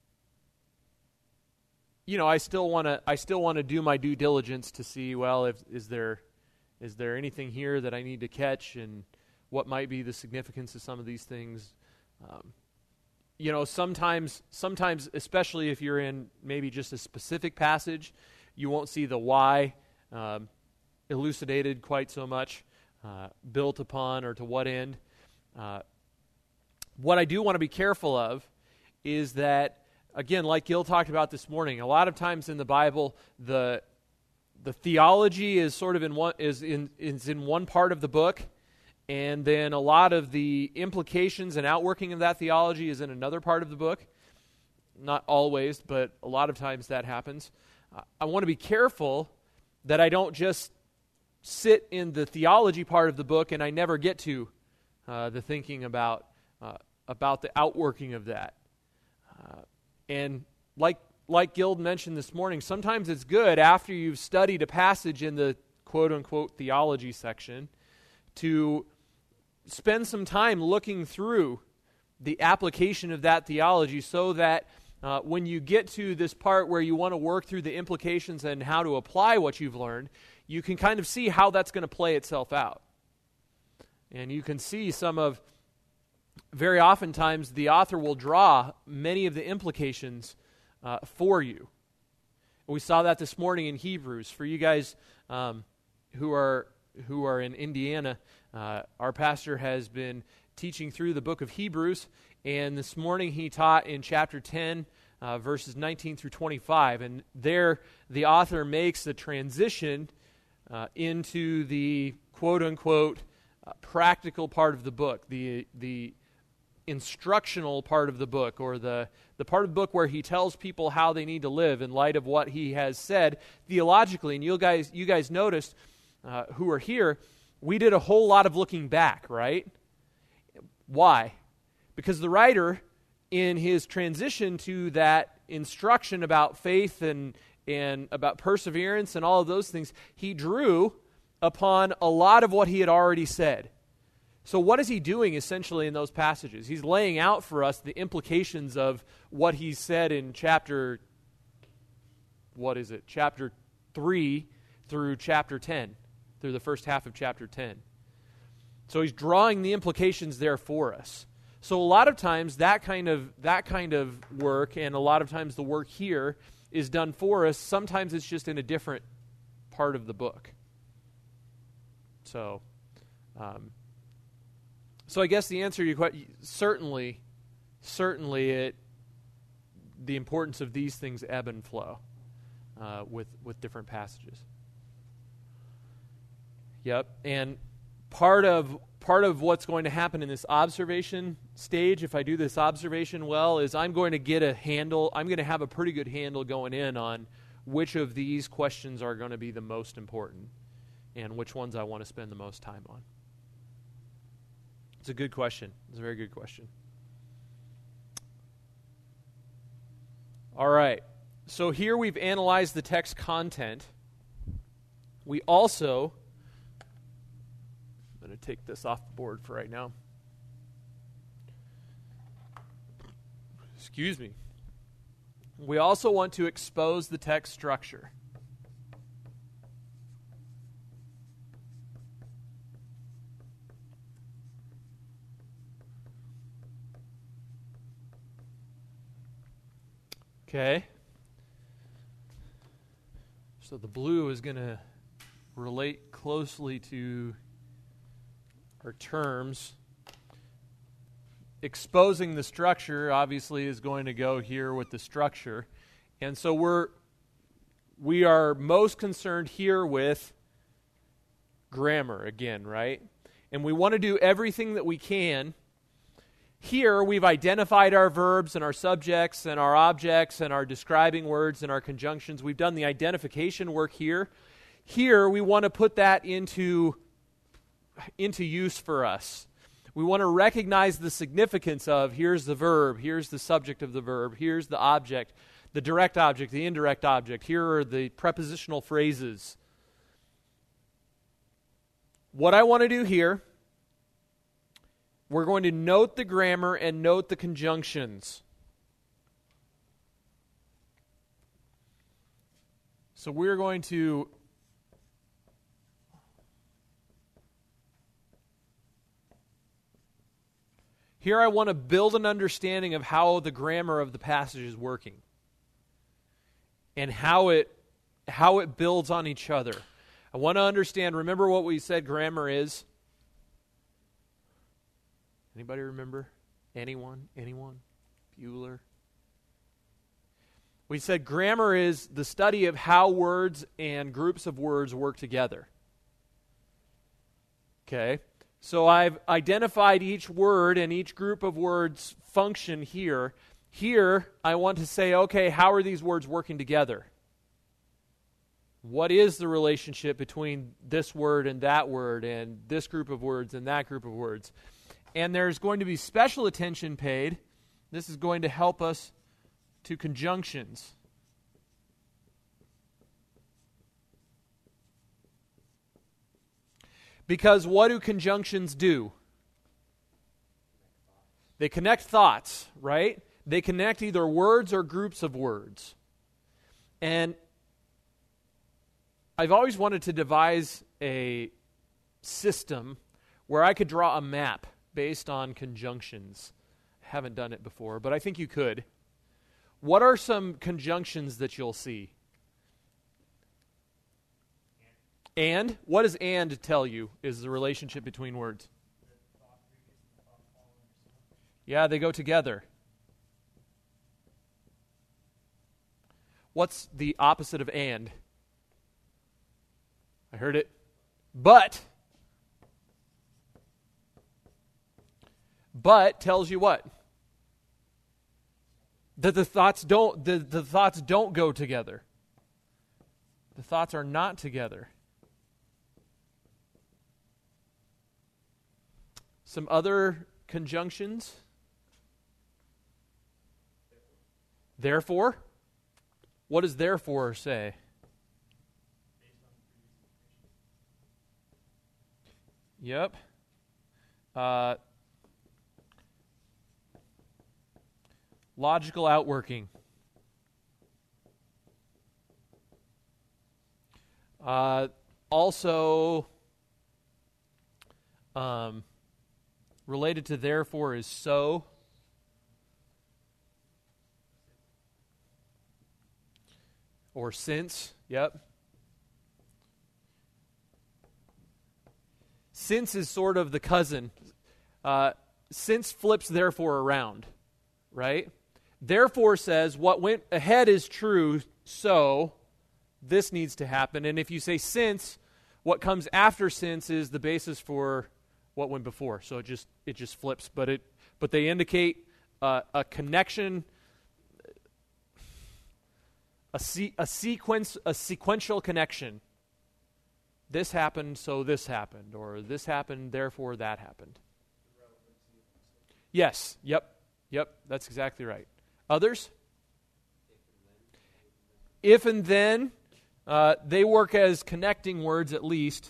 you know, I still want to. I still want to do my due diligence to see. Well, if is there, is there anything here that I need to catch, and what might be the significance of some of these things? Um, you know, sometimes, sometimes, especially if you're in maybe just a specific passage, you won't see the why um, elucidated quite so much, uh, built upon, or to what end. Uh, what I do want to be careful of is that. Again, like Gil talked about this morning, a lot of times in the Bible, the the theology is sort of in one is in is in one part of the book, and then a lot of the implications and outworking of that theology is in another part of the book. Not always, but a lot of times that happens. Uh, I want to be careful that I don't just sit in the theology part of the book and I never get to uh, the thinking about uh, about the outworking of that. Uh, And like like Gild mentioned this morning, sometimes it's good after you've studied a passage in the quote-unquote theology section to spend some time looking through the application of that theology so that uh, when you get to this part where you want to work through the implications and how to apply what you've learned, you can kind of see how that's going to play itself out. And you can see some of... Very oftentimes, the author will draw many of the implications uh, for you. We saw that this morning in Hebrews. For you guys um, who are who are in Indiana, uh, our pastor has been teaching through the book of Hebrews, and this morning he taught in chapter ten, uh, verses nineteen through twenty-five. And there, the author makes the transition uh, into the quote-unquote uh, practical part of the book, the the instructional part of the book, or the, the part of the book where he tells people how they need to live in light of what he has said theologically. And you guys, you guys noticed, uh, who are here, we did a whole lot of looking back, right? Why? Because the writer, in his transition to that instruction about faith and, and about perseverance and all of those things, he drew upon a lot of what he had already said. So what is he doing essentially in those passages? He's laying out for us the implications of what he said in chapter, what is it, chapter three through chapter ten, through the first half of chapter ten. So he's drawing the implications there for us. So a lot of times that kind of that kind of work, and a lot of times the work here is done for us. Sometimes it's just in a different part of the book. So, um, so I guess the answer to your question, certainly, certainly it, the importance of these things ebb and flow uh, with with different passages. Yep, and part of part of what's going to happen in this observation stage, if I do this observation well, is I'm going to get a handle, I'm going to have a pretty good handle going in on which of these questions are going to be the most important and which ones I want to spend the most time on. It's a good question. It's a very good question. All right. So here we've analyzed the text content. We also, I'm going to take this off the board for right now. Excuse me. We also want to expose the text structure. Okay. So the blue is going to relate closely to our terms. Exposing the structure, obviously, is going to go here with the structure. And so we're we are most concerned here with grammar again, right? And we want to do everything that we can. Here, we've identified our verbs and our subjects and our objects and our describing words and our conjunctions. We've done the identification work here. Here, we want to put that into, into use for us. We want to recognize the significance of, here's the verb, here's the subject of the verb, here's the object, the direct object, the indirect object, here are the prepositional phrases. What I want to do here, we're going to note the grammar and note the conjunctions. So we're going to Here I want to build an understanding of how the grammar of the passage is working and how it how it builds on each other. I want to understand, remember what we said grammar is? Anybody remember? Anyone? Anyone? Bueller? We said grammar is the study of how words and groups of words work together. Okay? So I've identified each word and each group of words function here. Here, I want to say, okay, how are these words working together? What is the relationship between this word and that word and this group of words and that group of words? And there's going to be special attention paid. This is going to help us to conjunctions. Because what do conjunctions do? They connect thoughts, right? They connect either words or groups of words. And I've always wanted to devise a system where I could draw a map based on conjunctions. I haven't done it before, but I think you could. What are some conjunctions that you'll see? And? What does and tell you is the relationship between words? Yeah, they go together. What's the opposite of and? I heard it. But. but tells you what? That the thoughts don't the, the thoughts don't go together. The thoughts are not together. Some other conjunctions. Therefore. What does therefore say? Yep. Uh, logical outworking. Uh, also, um, related to therefore is so. Or since. Yep. Since is sort of the cousin. Uh, since flips therefore around, right? Therefore says what went ahead is true, so this needs to happen. And if you say since, what comes after since is the basis for what went before. So it just it just flips, but it but they indicate uh, a connection, a se- a sequence, a sequential connection. This happened, so this happened, or this happened, therefore that happened. Yes, yep, yep, that's exactly right. Others? If and then, uh, they work as connecting words at least.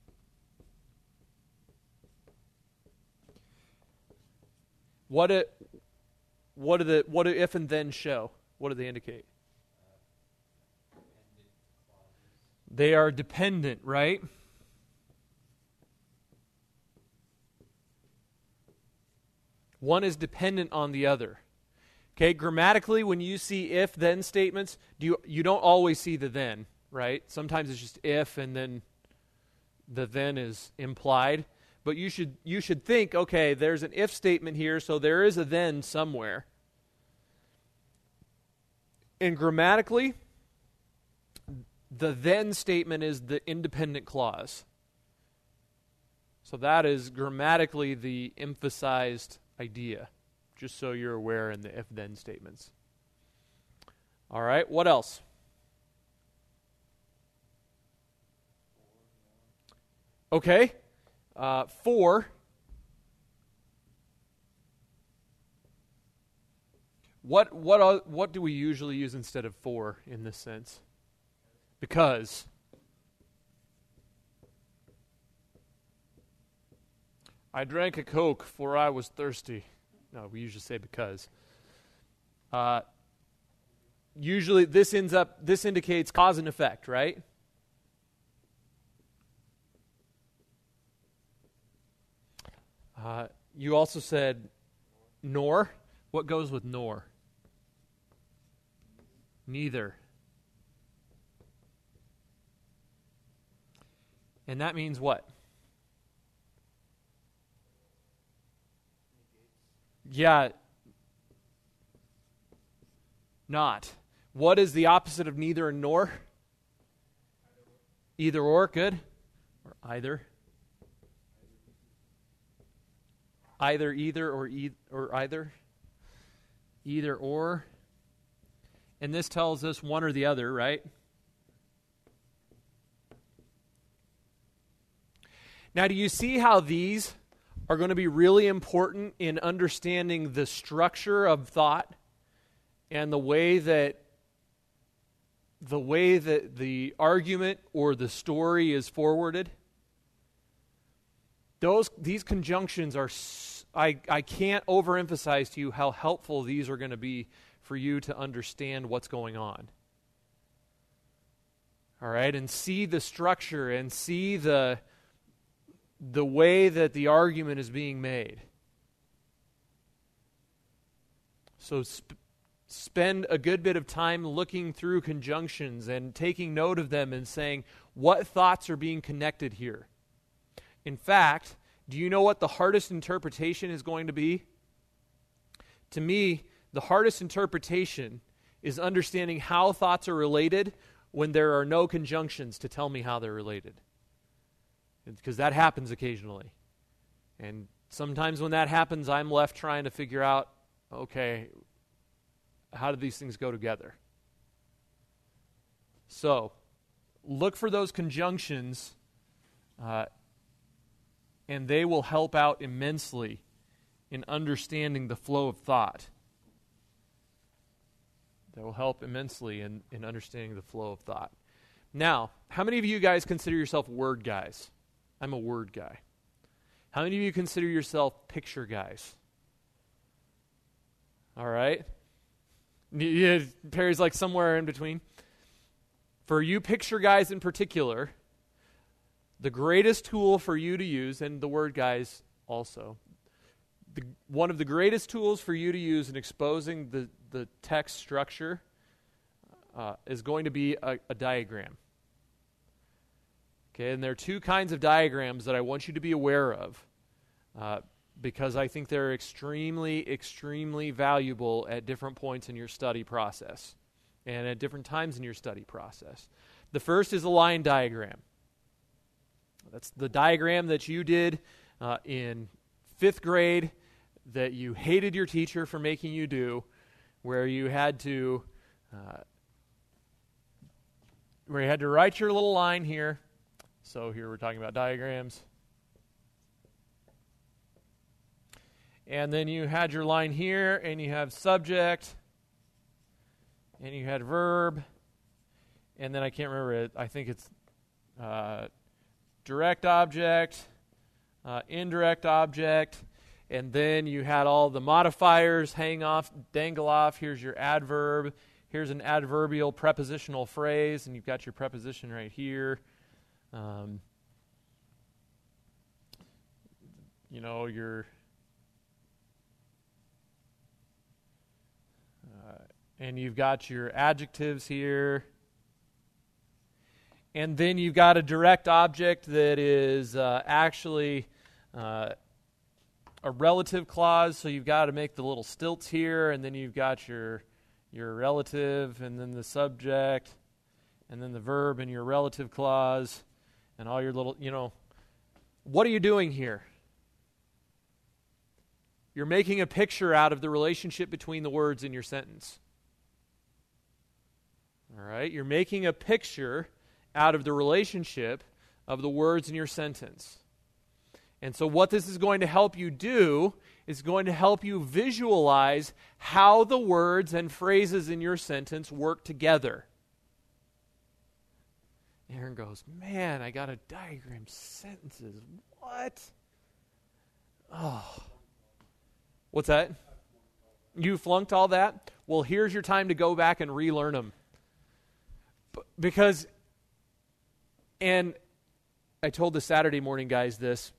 What do, what do the what do if and then show? What do they indicate? They are dependent, right? One is dependent on the other. Okay, grammatically, when you see if-then statements, do you you don't always see the then, right? Sometimes it's just if, and then the then is implied. But you should you should think, okay, there's an if statement here, so there is a then somewhere. And grammatically, the then statement is the independent clause. So that is grammatically the emphasized idea, just so you're aware in the if-then statements. All right, what else? Okay, uh, for. What what uh, what do we usually use instead of for in this sense? Because. I drank a Coke, for I was thirsty. No, we usually say because. Uh, usually this ends up, this indicates cause and effect, right? Uh, you also said nor. What goes with nor? Neither. And that means what? Yeah. Not. What is the opposite of neither and nor? Either or, good. Or either. Either, either, or e- or either. Either or. And this tells us one or the other, right? Now, do you see how these are going to be really important in understanding the structure of thought and the way that the way that the argument or the story is forwarded? Those these conjunctions are I I can't overemphasize to you how helpful these are going to be for you to understand what's going on. All right, and see the structure and see the the way that the argument is being made. So sp- spend a good bit of time looking through conjunctions and taking note of them and saying, what thoughts are being connected here? In fact, do you know what the hardest interpretation is going to be? To me, the hardest interpretation is understanding how thoughts are related when there are no conjunctions to tell me how they're related. Because that happens occasionally. And Sometimes when that happens, I'm left trying to figure out, okay, how do these things go together? So, look for those conjunctions, uh, and they will help out immensely in understanding the flow of thought. They will help immensely in, in understanding the flow of thought. Now, how many of you guys consider yourself word guys? I'm a word guy. How many of you consider yourself picture guys? All right. Yeah, Perry's like somewhere in between. For you picture guys in particular, the greatest tool for you to use, and the word guys also, the, one of the greatest tools for you to use in exposing the, the text structure uh, is going to be a, a diagram. Okay, and there are two kinds of diagrams that I want you to be aware of uh, because I think they're extremely, extremely valuable at different points in your study process and at different times in your study process. The first is a line diagram. That's the diagram that you did uh, in fifth grade that you hated your teacher for making you do, where you had to uh, where you had to write your little line here. So here we're talking about diagrams. And then you had your line here, and you have subject, and you had verb, and then I can't remember it. I think it's uh, direct object, uh, indirect object, and then you had all the modifiers hang off, dangle off. Here's your adverb. Here's an adverbial prepositional phrase, and you've got your preposition right here. Um, you know, your uh, and you've got your adjectives here. And then you've got a direct object that is uh, actually uh, a relative clause, so you've got to make the little stilts here, and then you've got your your relative, and then the subject, and then the verb and your relative clause, and all your little, you know, what are you doing here? You're making a picture out of the relationship between the words in your sentence. All right? You're making a picture out of the relationship of the words in your sentence. And so what this is going to help you do is going to help you visualize how the words and phrases in your sentence work together. Aaron goes, man, I got to diagram sentences. What? Oh. What's that? You flunked all that? Well, here's your time to go back and relearn them. B- because, and I told the Saturday morning guys this,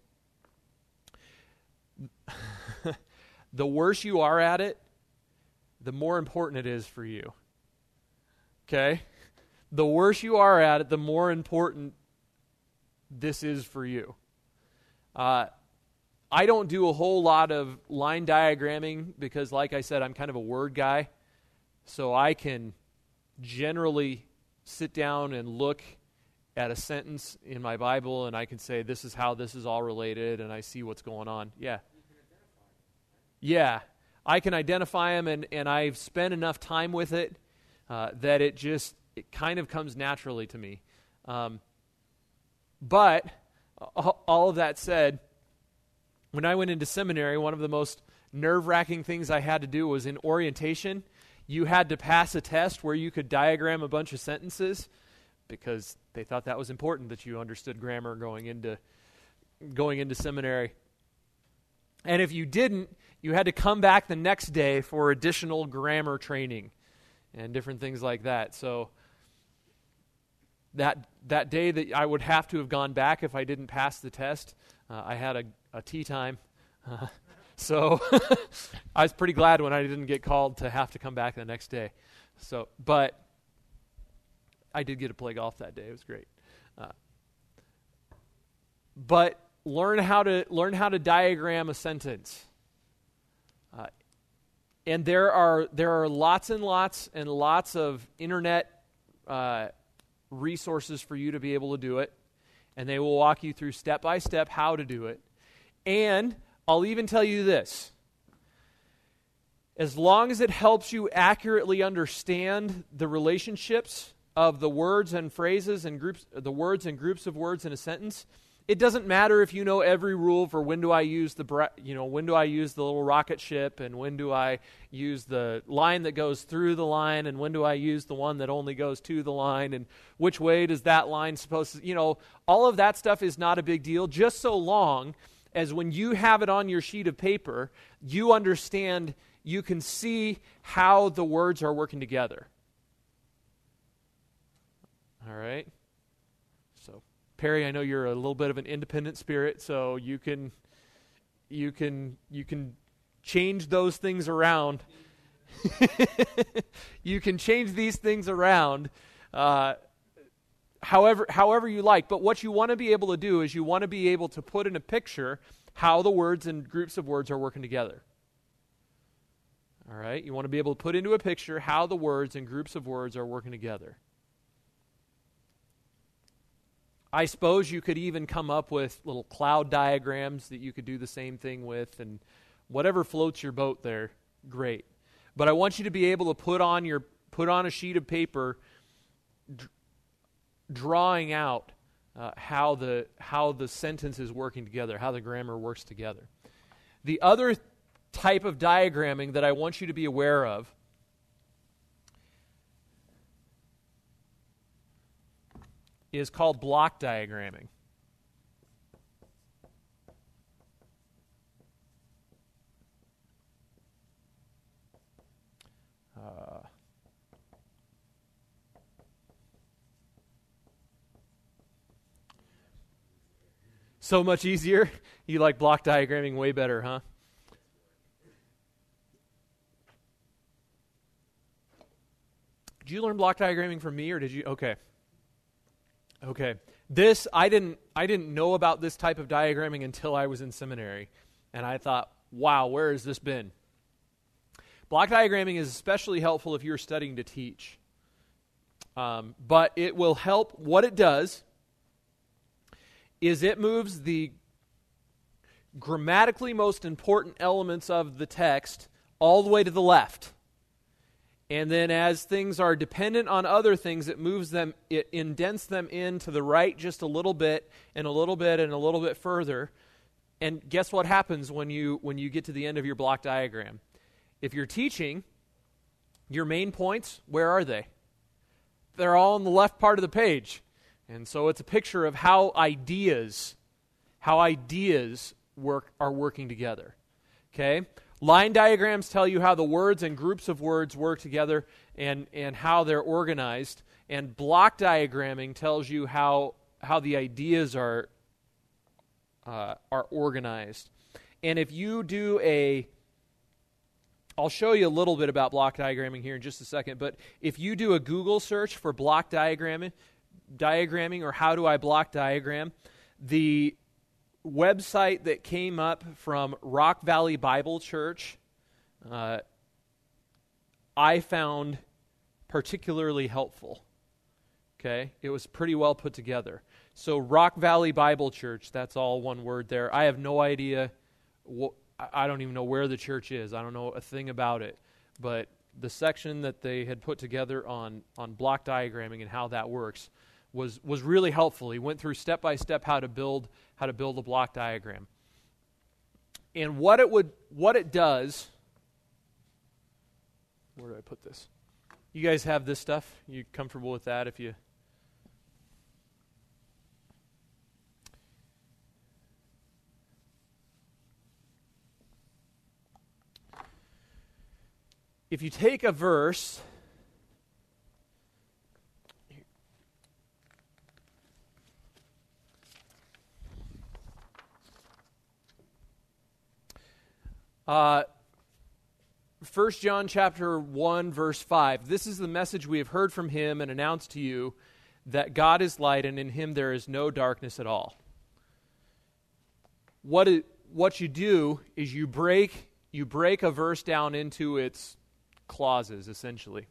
the worse you are at it, the more important it is for you. Okay? The worse you are at it, the more important this is for you. Uh, I don't do a whole lot of line diagramming because, like I said, I'm kind of a word guy. So I can generally sit down and look at a sentence in my Bible and I can say, this is how this is all related, and I see what's going on. Yeah. Yeah. I can identify them, and, and I've spent enough time with it uh, that it just, it kind of comes naturally to me. Um, but, all of that said, when I went into seminary, one of the most nerve-wracking things I had to do was in orientation. You had to pass a test where you could diagram a bunch of sentences because they thought that was important, that you understood grammar going into going into seminary. And if you didn't, you had to come back the next day for additional grammar training and different things like that. So that that day that I would have to have gone back if I didn't pass the test, uh, I had a, a tea time. Uh, so I was pretty glad when I didn't get called to have to come back the next day. So, but I did get to play golf that day. It was great. Uh, but learn how to learn how to diagram a sentence. Uh, and there are there are lots and lots and lots of internet uh, resources for you to be able to do it, and they will walk you through step by step how to do it. And I'll even tell you this. As long as it helps you accurately understand the relationships of the words and phrases and groups, the words and groups of words in a sentence, it doesn't matter if you know every rule for when do I use the, bra- you know, when do I use the little rocket ship, and when do I use the line that goes through the line, and when do I use the one that only goes to the line, and which way does that line supposed to, you know, all of that stuff is not a big deal, just so long as when you have it on your sheet of paper, you understand, you can see how the words are working together. All right? So, Perry, I know you're a little bit of an independent spirit, so you can you can you can change those things around. You can change these things around uh, however however you like. But what you want to be able to do is you want to be able to put in a picture how the words and groups of words are working together. All right? You want to be able to put into a picture how the words and groups of words are working together. I suppose you could even come up with little cloud diagrams that you could do the same thing with, and whatever floats your boat there, great. But I want you to be able to put on your put on a sheet of paper, d- drawing out uh, how the how the sentence is working together, how the grammar works together. The other type of diagramming that I want you to be aware of is called block diagramming. Uh, so much easier. You like block diagramming way better, huh? Did you learn block diagramming from me, or did you? Okay. Okay. This, I didn't I didn't know about this type of diagramming until I was in seminary. And I thought, wow, where has this been? Block diagramming is especially helpful if you're studying to teach. Um, but it will help, what it does is it moves the grammatically most important elements of the text all the way to the left. And then as things are dependent on other things, it moves them, it indents them in to the right just a little bit, and a little bit, and a little bit further. And guess what happens when you when you get to the end of your block diagram? If you're teaching, your main points, where are they? They're all on the left part of the page. And so it's a picture of how ideas, how ideas work are working together. Okay? Line diagrams tell you how the words and groups of words work together and, and how they're organized. And block diagramming tells you how how the ideas are uh, are organized. And if you do a, I'll show you a little bit about block diagramming here in just a second, but if you do a Google search for block diagramming, diagramming or how do I block diagram, the website that came up from Rock Valley Bible Church, uh, I found particularly helpful. Okay? It was pretty well put together. So Rock Valley Bible Church, that's all one word there. I have no idea, wh- I don't even know where the church is. I don't know a thing about it. But the section that they had put together on, on block diagramming and how that works was was really helpful. He went through step by step how to build how to build a block diagram. And what it would what it does, where do I put this? You guys have this stuff? You comfortable with that if you If you take a verse, Uh, First John chapter one, verse five. This is the message we have heard from him and announced to you, that God is light and in him there is no darkness at all. What it, what you do is you break you break a verse down into its clauses, essentially.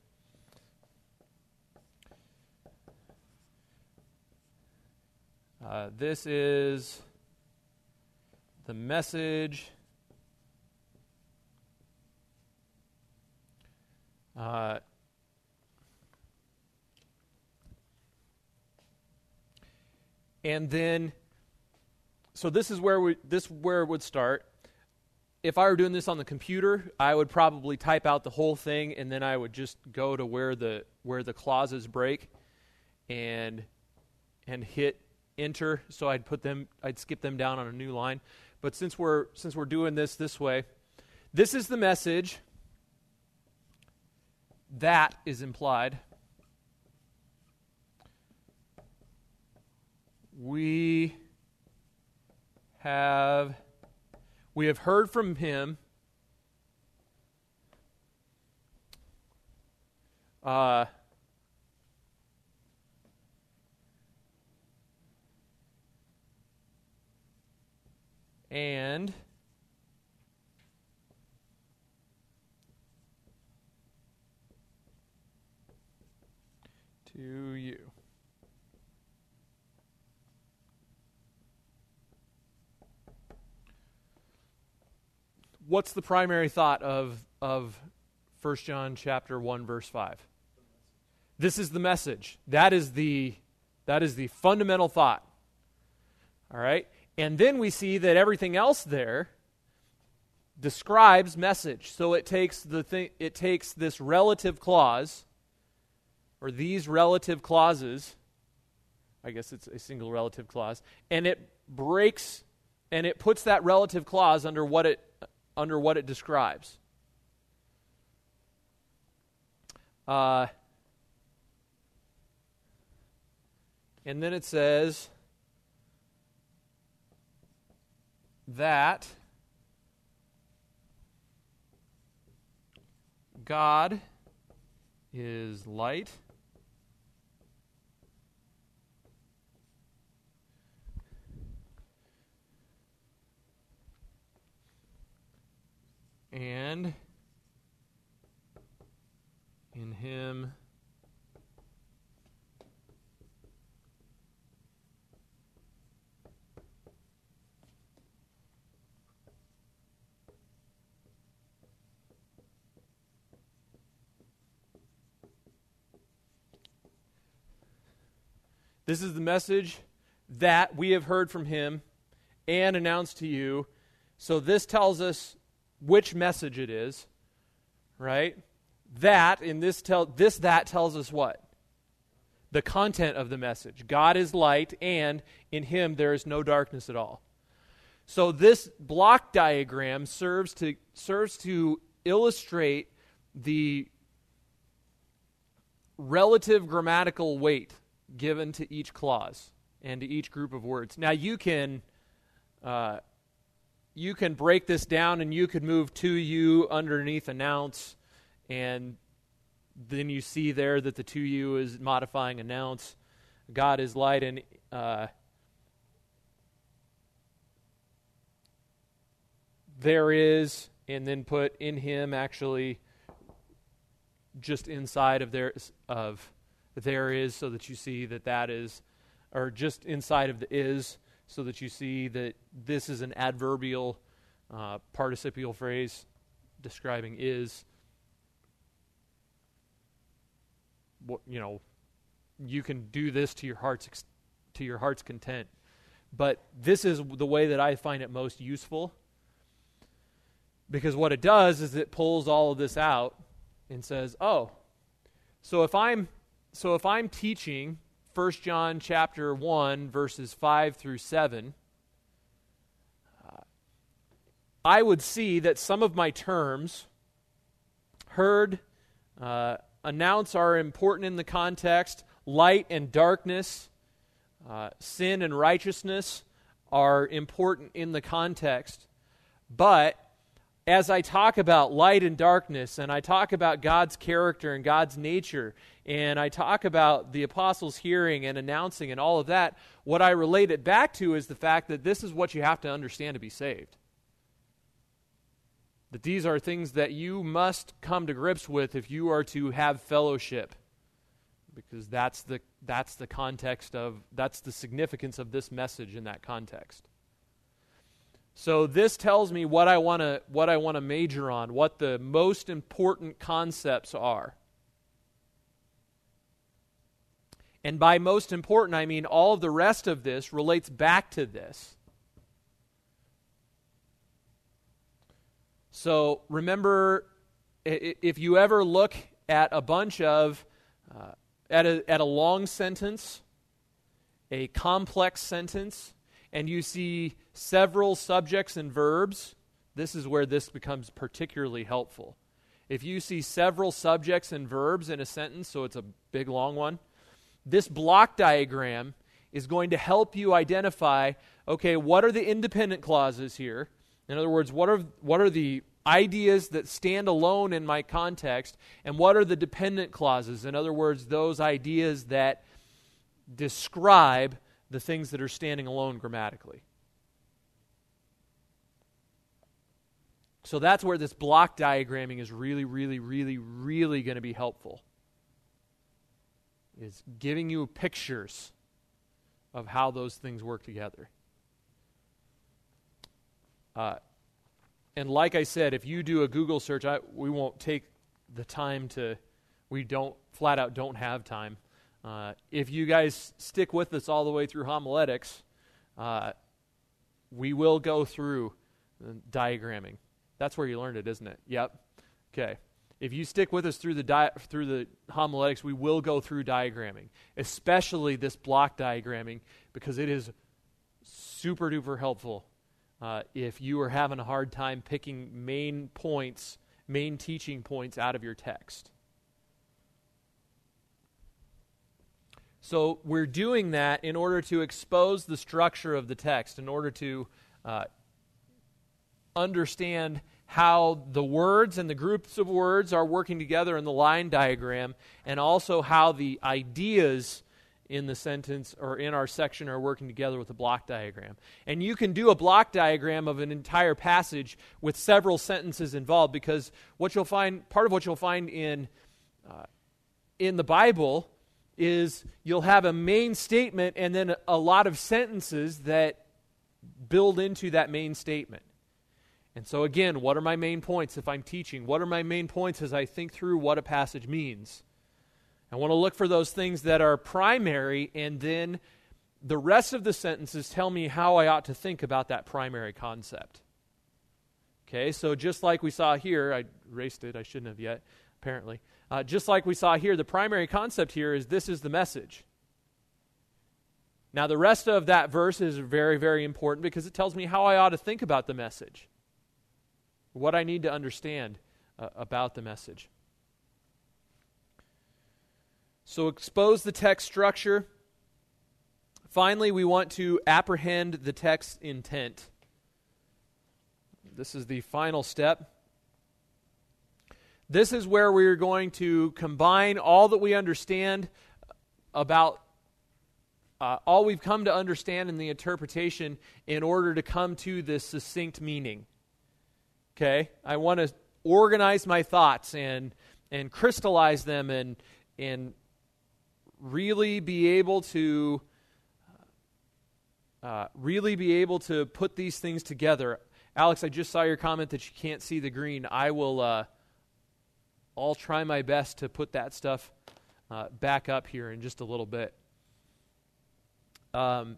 Uh, this is the Message Uh, and then, so this is where we this where it would start. If I were doing this on the computer, I would probably type out the whole thing, and then I would just go to where the where the clauses break, and and hit enter. So I'd put them, I'd skip them down on a new line. But since we're since we're doing this this way, this is the message that is implied. We have we have heard from him. Uh, and to you. What's the primary thought of of First John chapter one verse five? This is the message. That is the that is the fundamental thought. All right? And then we see that everything else there describes message. So it takes the thing it takes this relative clause, or these relative clauses, I guess it's a single relative clause, and it breaks and it puts that relative clause under what it under what it describes. Uh, and then it says that God is light, and in him this is the message that we have heard from him and announced to you. So this tells us which message it is, right? That, in this tell this that tells us what? The content of the message. God is light, and in him there is no darkness at all. So this block diagram serves to serves to illustrate the relative grammatical weight given to each clause and to each group of words. Now you can uh, you can break this down, and you could move to you underneath announce, and then you see there that the to you is modifying announce. God is light, and uh, there is, and then put in him actually just inside of there of there is, so that you see that that is, or just inside of the is, so that you see that this is an adverbial uh, participial phrase describing is. What, you know, you can do this to your heart's ex- to your heart's content, but this is the way that I find it most useful, because what it does is it pulls all of this out and says, "Oh, so if I'm so if I'm teaching First John chapter one verses five through seven, uh, I would see that some of my terms, heard, uh, announce, are important in the context. Light and darkness, uh, sin and righteousness are important in the context. But as I talk about light and darkness, and I talk about God's character and God's nature, and I talk about the apostles' hearing and announcing and all of that, what I relate it back to is the fact that this is what you have to understand to be saved. That these are things that you must come to grips with if you are to have fellowship. Because that's the that's the context of, that's the significance of this message in that context. So this tells me what I want to what I want to major on, what the most important concepts are. And by most important, I mean all of the rest of this relates back to this. So remember, if you ever look at a bunch of, uh, at a, at a long sentence, a complex sentence, and you see several subjects and verbs, this is where this becomes particularly helpful. If you see several subjects and verbs in a sentence, so it's a big long one, this block diagram is going to help you identify, okay, what are the independent clauses here? In other words, what are what are the ideas that stand alone in my context, and what are the dependent clauses? In other words, those ideas that describe the things that are standing alone grammatically. So that's where this block diagramming is really, really, really, really going to be helpful. Is giving you pictures of how those things work together. Uh, and like I said, if you do a Google search, I, we won't take the time to, we don't, flat out don't have time. Uh, if you guys stick with us all the way through homiletics, uh, we will go through diagramming. That's where you learned it, isn't it? Yep. Okay. If you stick with us through the di- through the homiletics, we will go through diagramming, especially this block diagramming, because it is super duper helpful uh, if you are having a hard time picking main points, main teaching points out of your text. So we're doing that in order to expose the structure of the text, in order to uh, understand how the words and the groups of words are working together in the line diagram, and also how the ideas in the sentence or in our section are working together with the block diagram. And you can do a block diagram of an entire passage with several sentences involved, because what you'll find, part of what you'll find in uh, in the Bible is you'll have a main statement and then a lot of sentences that build into that main statement. And so again, what are my main points if I'm teaching? What are my main points as I think through what a passage means? I want to look for those things that are primary, and then the rest of the sentences tell me how I ought to think about that primary concept. Okay, so just like we saw here, I erased it, I shouldn't have yet, apparently. Uh, just like we saw here, the primary concept here is this is the message. Now the rest of that verse is very, very important because it tells me how I ought to think about the message. What I need to understand uh, about the message. So expose the text structure. Finally, we want to apprehend the text intent. This is the final step. This is where we're going to combine all that we understand about, uh, all we've come to understand in the interpretation in order to come to this succinct meaning. Okay, I want to organize my thoughts and and crystallize them and and really be able to uh, really be able to put these things together. Alex, I just saw your comment that you can't see the green. I will. Uh, I'll try my best to put that stuff uh, back up here in just a little bit. Um.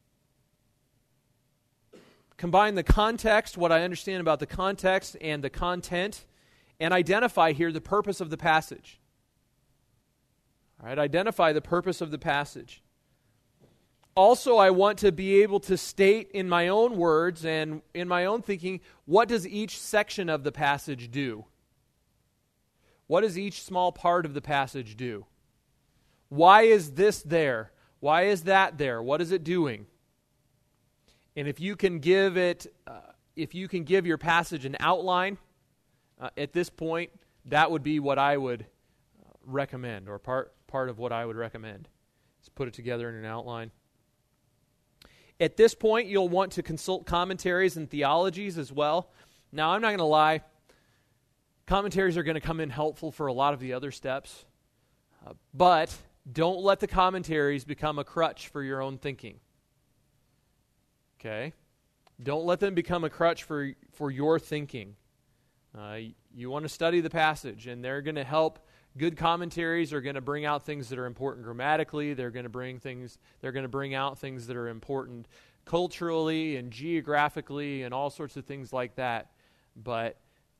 Combine the context, what I understand about the context and the content, and identify here the purpose of the passage. All right, identify the purpose of the passage. Also, I want to be able to state in my own words and in my own thinking, what does each section of the passage do? What does each small part of the passage do? Why is this there? Why is that there? What is it doing? And if you can give it, uh, if you can give your passage an outline, uh, at this point, that would be what I would uh, recommend, or part part of what I would recommend. Is put it together in an outline. At this point, you'll want to consult commentaries and theologies as well. Now, I'm not going to lie. Commentaries are going to come in helpful for a lot of the other steps. Uh, but don't let the commentaries become a crutch for your own thinking. Okay? Don't let them become a crutch for, for your thinking. Uh, you want to study the passage, and they're going to help. Good commentaries are going to bring out things that are important grammatically. They're going to bring things. They're going to bring out things that are important culturally and geographically and all sorts of things like that. But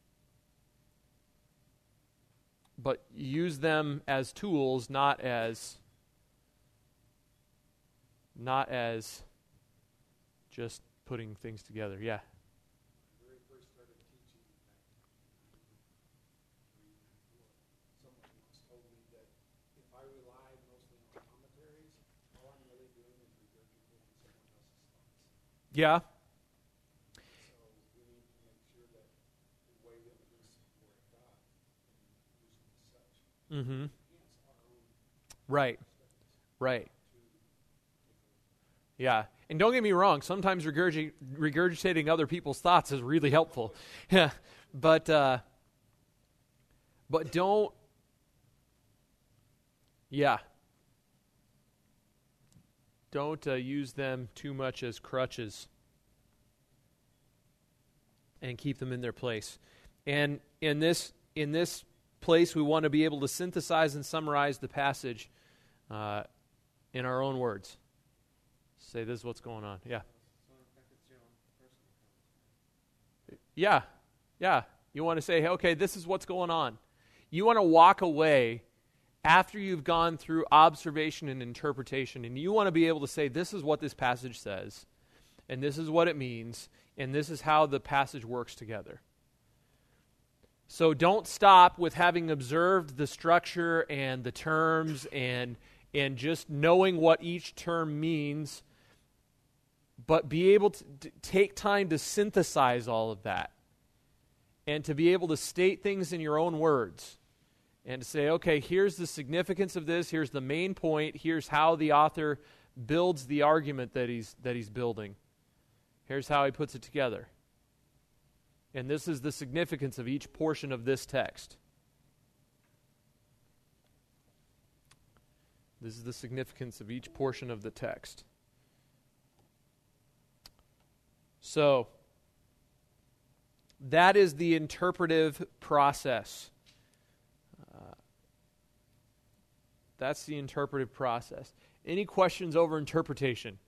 but use them as tools, not as not as just putting things together. Yeah. Yeah. So we need to make sure that the way that we listen to the Word of God and using it as such Mm-hmm. enhance our own Right. Right. Yeah. And don't get me wrong, sometimes regurgi- regurgitating other people's thoughts is really helpful. Yeah. But uh, but don't Yeah. Don't uh, use them too much as crutches and keep them in their place. And in this in this place, we want to be able to synthesize and summarize the passage uh, in our own words. Say, this is what's going on. Yeah. So in fact, it's your own personal comment. Yeah. Yeah. You want to say, hey, okay, this is what's going on. You want to walk away after you've gone through observation and interpretation, and you want to be able to say, this is what this passage says, and this is what it means, and this is how the passage works together. So don't stop with having observed the structure and the terms and and just knowing what each term means, but be able to t- take time to synthesize all of that and to be able to state things in your own words. And to say, okay, here's the significance of this, here's the main point, here's how the author builds the argument that he's that he's building. Here's how he puts it together. And this is the significance of each portion of this text. This is the significance of each portion of the text. So, that is the interpretive process. That's the interpretive process. Any questions over interpretation?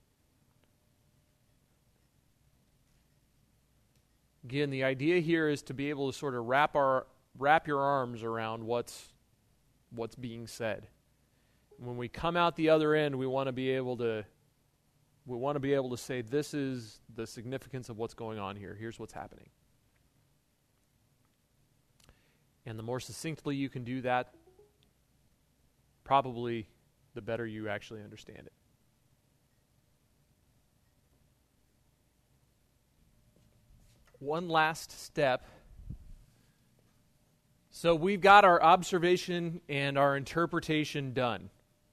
Again, the idea here is to be able to sort of wrap our wrap your arms around what's what's being said. When we come out the other end, we want to be able to we want to be able to say, this is the significance of what's going on here. Here's what's happening. And the more succinctly you can do that, probably the better you actually understand it. One last step. So we've got our observation and our interpretation done.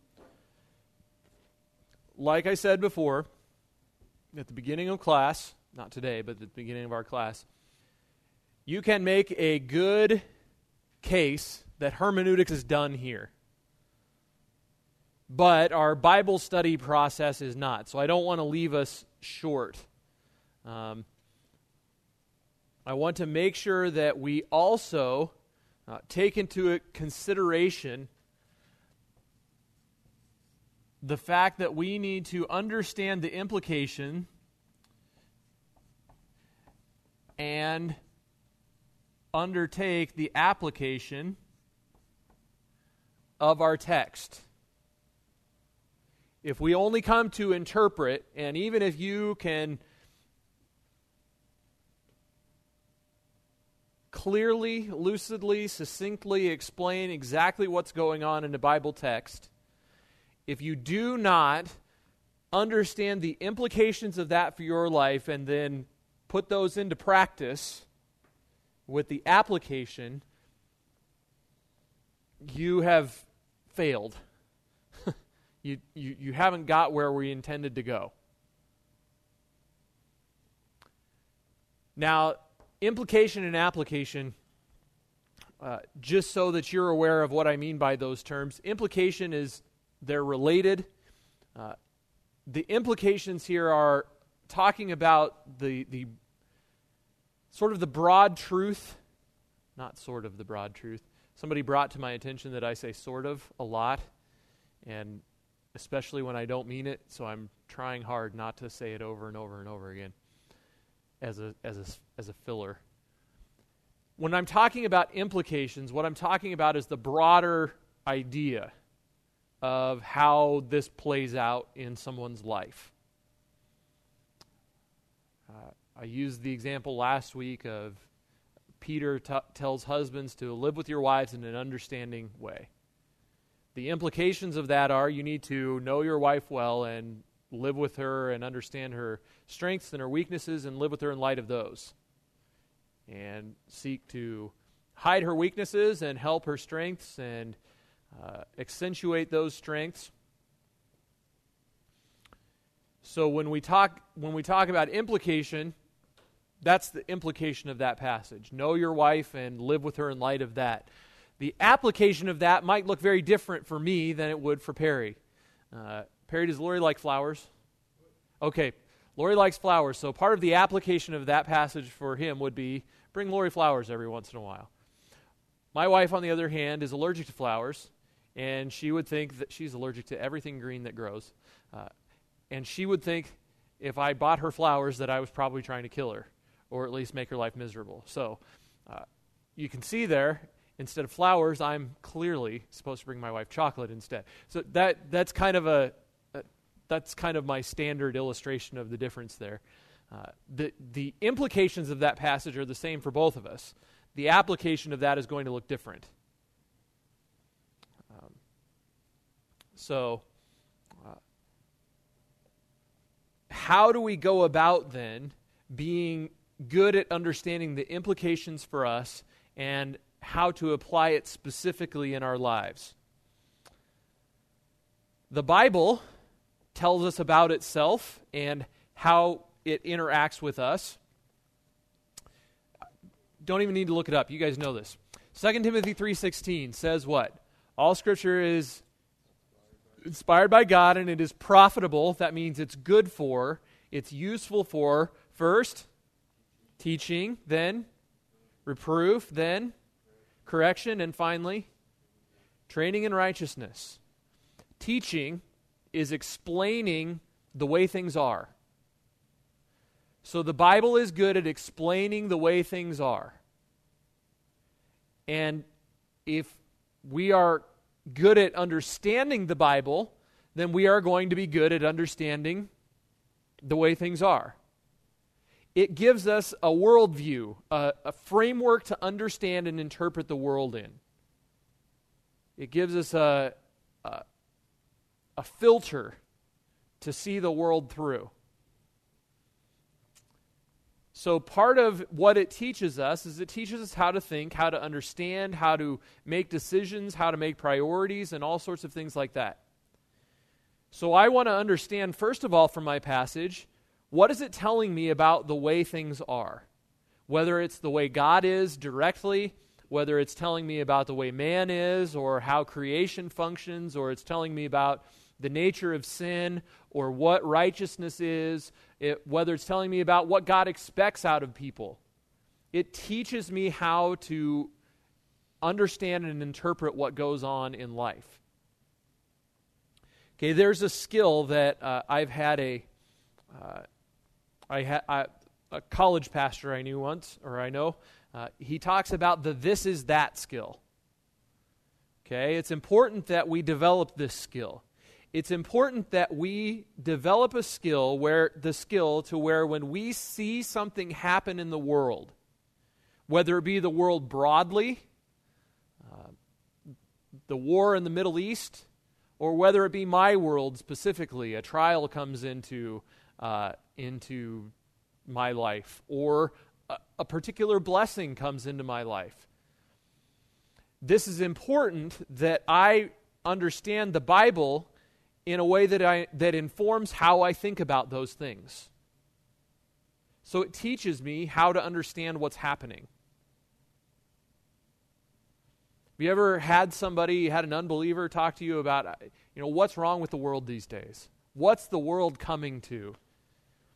Like I said before, at the beginning of class, not today, but at the beginning of our class, you can make a good case that hermeneutics is done here. But our Bible study process is not. So I don't want to leave us short. Um, I want to make sure that we also uh, take into consideration the fact that we need to understand the implication and undertake the application of our text. If we only come to interpret, and even if you can clearly, lucidly, succinctly explain exactly what's going on in the Bible text, if you do not understand the implications of that for your life and then put those into practice with the application, you have failed. You, you you haven't got where we intended to go. Now, implication and application, uh, just so that you're aware of what I mean by those terms, implication is they're related. Uh, the implications here are talking about the the sort of the broad truth, not sort of the broad truth. Somebody brought to my attention that I say sort of a lot, and especially when I don't mean it, so I'm trying hard not to say it over and over and over again as a as a as a filler. When I'm talking about implications, what I'm talking about is the broader idea of how this plays out in someone's life. Uh, I used the example last week of Peter t- tells husbands to live with your wives in an understanding way. The implications of that are you need to know your wife well and live with her and understand her strengths and her weaknesses and live with her in light of those. And seek to hide her weaknesses and help her strengths and uh, accentuate those strengths. So when we talk when we talk about implication, that's the implication of that passage. Know your wife and live with her in light of that. The application of that might look very different for me than it would for Perry. Uh, Perry, does Lori like flowers? Okay, Lori likes flowers, so part of the application of that passage for him would be bring Lori flowers every once in a while. My wife, on the other hand, is allergic to flowers, and she would think that she's allergic to everything green that grows. Uh, and she would think if I bought her flowers that I was probably trying to kill her, or at least make her life miserable. So uh, you can see there, instead of flowers, I'm clearly supposed to bring my wife chocolate instead. So that that's kind of a uh, that's kind of my standard illustration of the difference there. Uh, the the implications of that passage are the same for both of us. The application of that is going to look different. Um, so, uh, how do we go about then being good at understanding the implications for us and how to apply it specifically in our lives? The Bible tells us about itself and how it interacts with us. Don't even need to look it up. You guys know this. Second Timothy three sixteen says what? All Scripture is inspired by God and it is profitable. That means it's good for, it's useful for, first, teaching, then reproof, then correction, and finally, training in righteousness. Teaching is explaining the way things are. So the Bible is good at explaining the way things are. And if we are good at understanding the Bible, then we are going to be good at understanding the way things are. It gives us a worldview, a, a framework to understand and interpret the world in. It gives us a, a, a filter to see the world through. So part of what it teaches us is it teaches us how to think, how to understand, how to make decisions, how to make priorities, and all sorts of things like that. So I want to understand, first of all, from my passage, what is it telling me about the way things are? Whether it's the way God is directly, whether it's telling me about the way man is, or how creation functions, or it's telling me about the nature of sin, or what righteousness is, it, whether it's telling me about what God expects out of people. It teaches me how to understand and interpret what goes on in life. Okay, there's a skill that uh, I've had a, uh, I had I, a college pastor I knew once, or I know, uh, he talks about the this is that skill. Okay, it's important that we develop this skill. It's important that we develop a skill where the skill to where when we see something happen in the world, whether it be the world broadly, uh, the war in the Middle East, or whether it be my world specifically, a trial comes into uh, into my life, or a, a particular blessing comes into my life. This is important that I understand the Bible in a way that I that informs how I think about those things. So it teaches me how to understand what's happening. Have you ever had somebody, had an unbeliever talk to you about, you know, what's wrong with the world these days? What's the world coming to?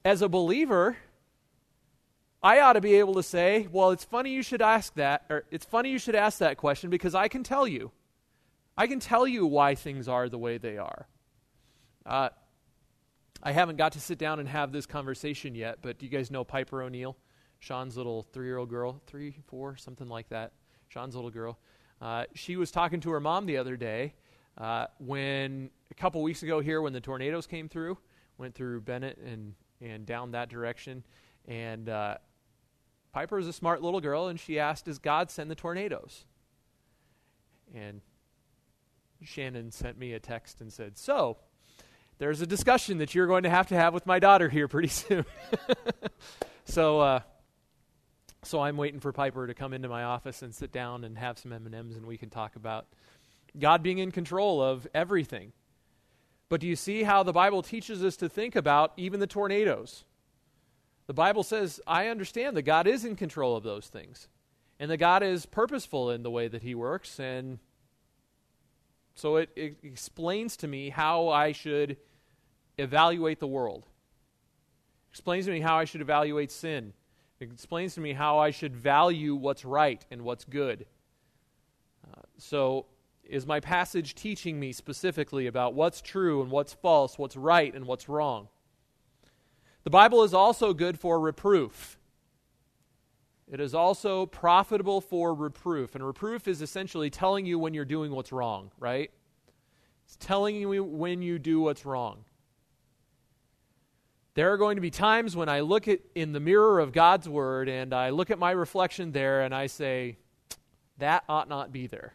as a believer, I ought to be able to say, well, it's funny you should ask that, or it's funny you should ask that question because I can tell you. I can tell you why things are the way they are. Uh, I haven't got to sit down and have this conversation yet, but do you guys know Piper O'Neill? Sean's little three-year-old girl, three, four, something like that. Sean's little girl. Uh, she was talking to her mom the other day uh, when, a couple weeks ago here, when the tornadoes came through, went through Bennett and, and down that direction, and uh, Piper is a smart little girl, and she asked, does God send the tornadoes? And Shannon sent me a text and said, so, there's a discussion that you're going to have to have with my daughter here pretty soon. so, uh, so I'm waiting for Piper to come into my office and sit down and have some M and M's, and we can talk about God being in control of everything. But do you see how the Bible teaches us to think about even the tornadoes? The Bible says, I understand that God is in control of those things, and that God is purposeful in the way that he works, and so it, it explains to me how I should evaluate the world. It explains to me how I should evaluate sin. It explains to me how I should value what's right and what's good. Uh, so is my passage teaching me specifically about what's true and what's false, what's right and what's wrong? The Bible is also good for reproof. It is also profitable for reproof. And reproof is essentially telling you when you're doing what's wrong, right? It's telling you when you do what's wrong. There are going to be times when I look at in the mirror of God's Word and I look at my reflection there and I say, that ought not be there.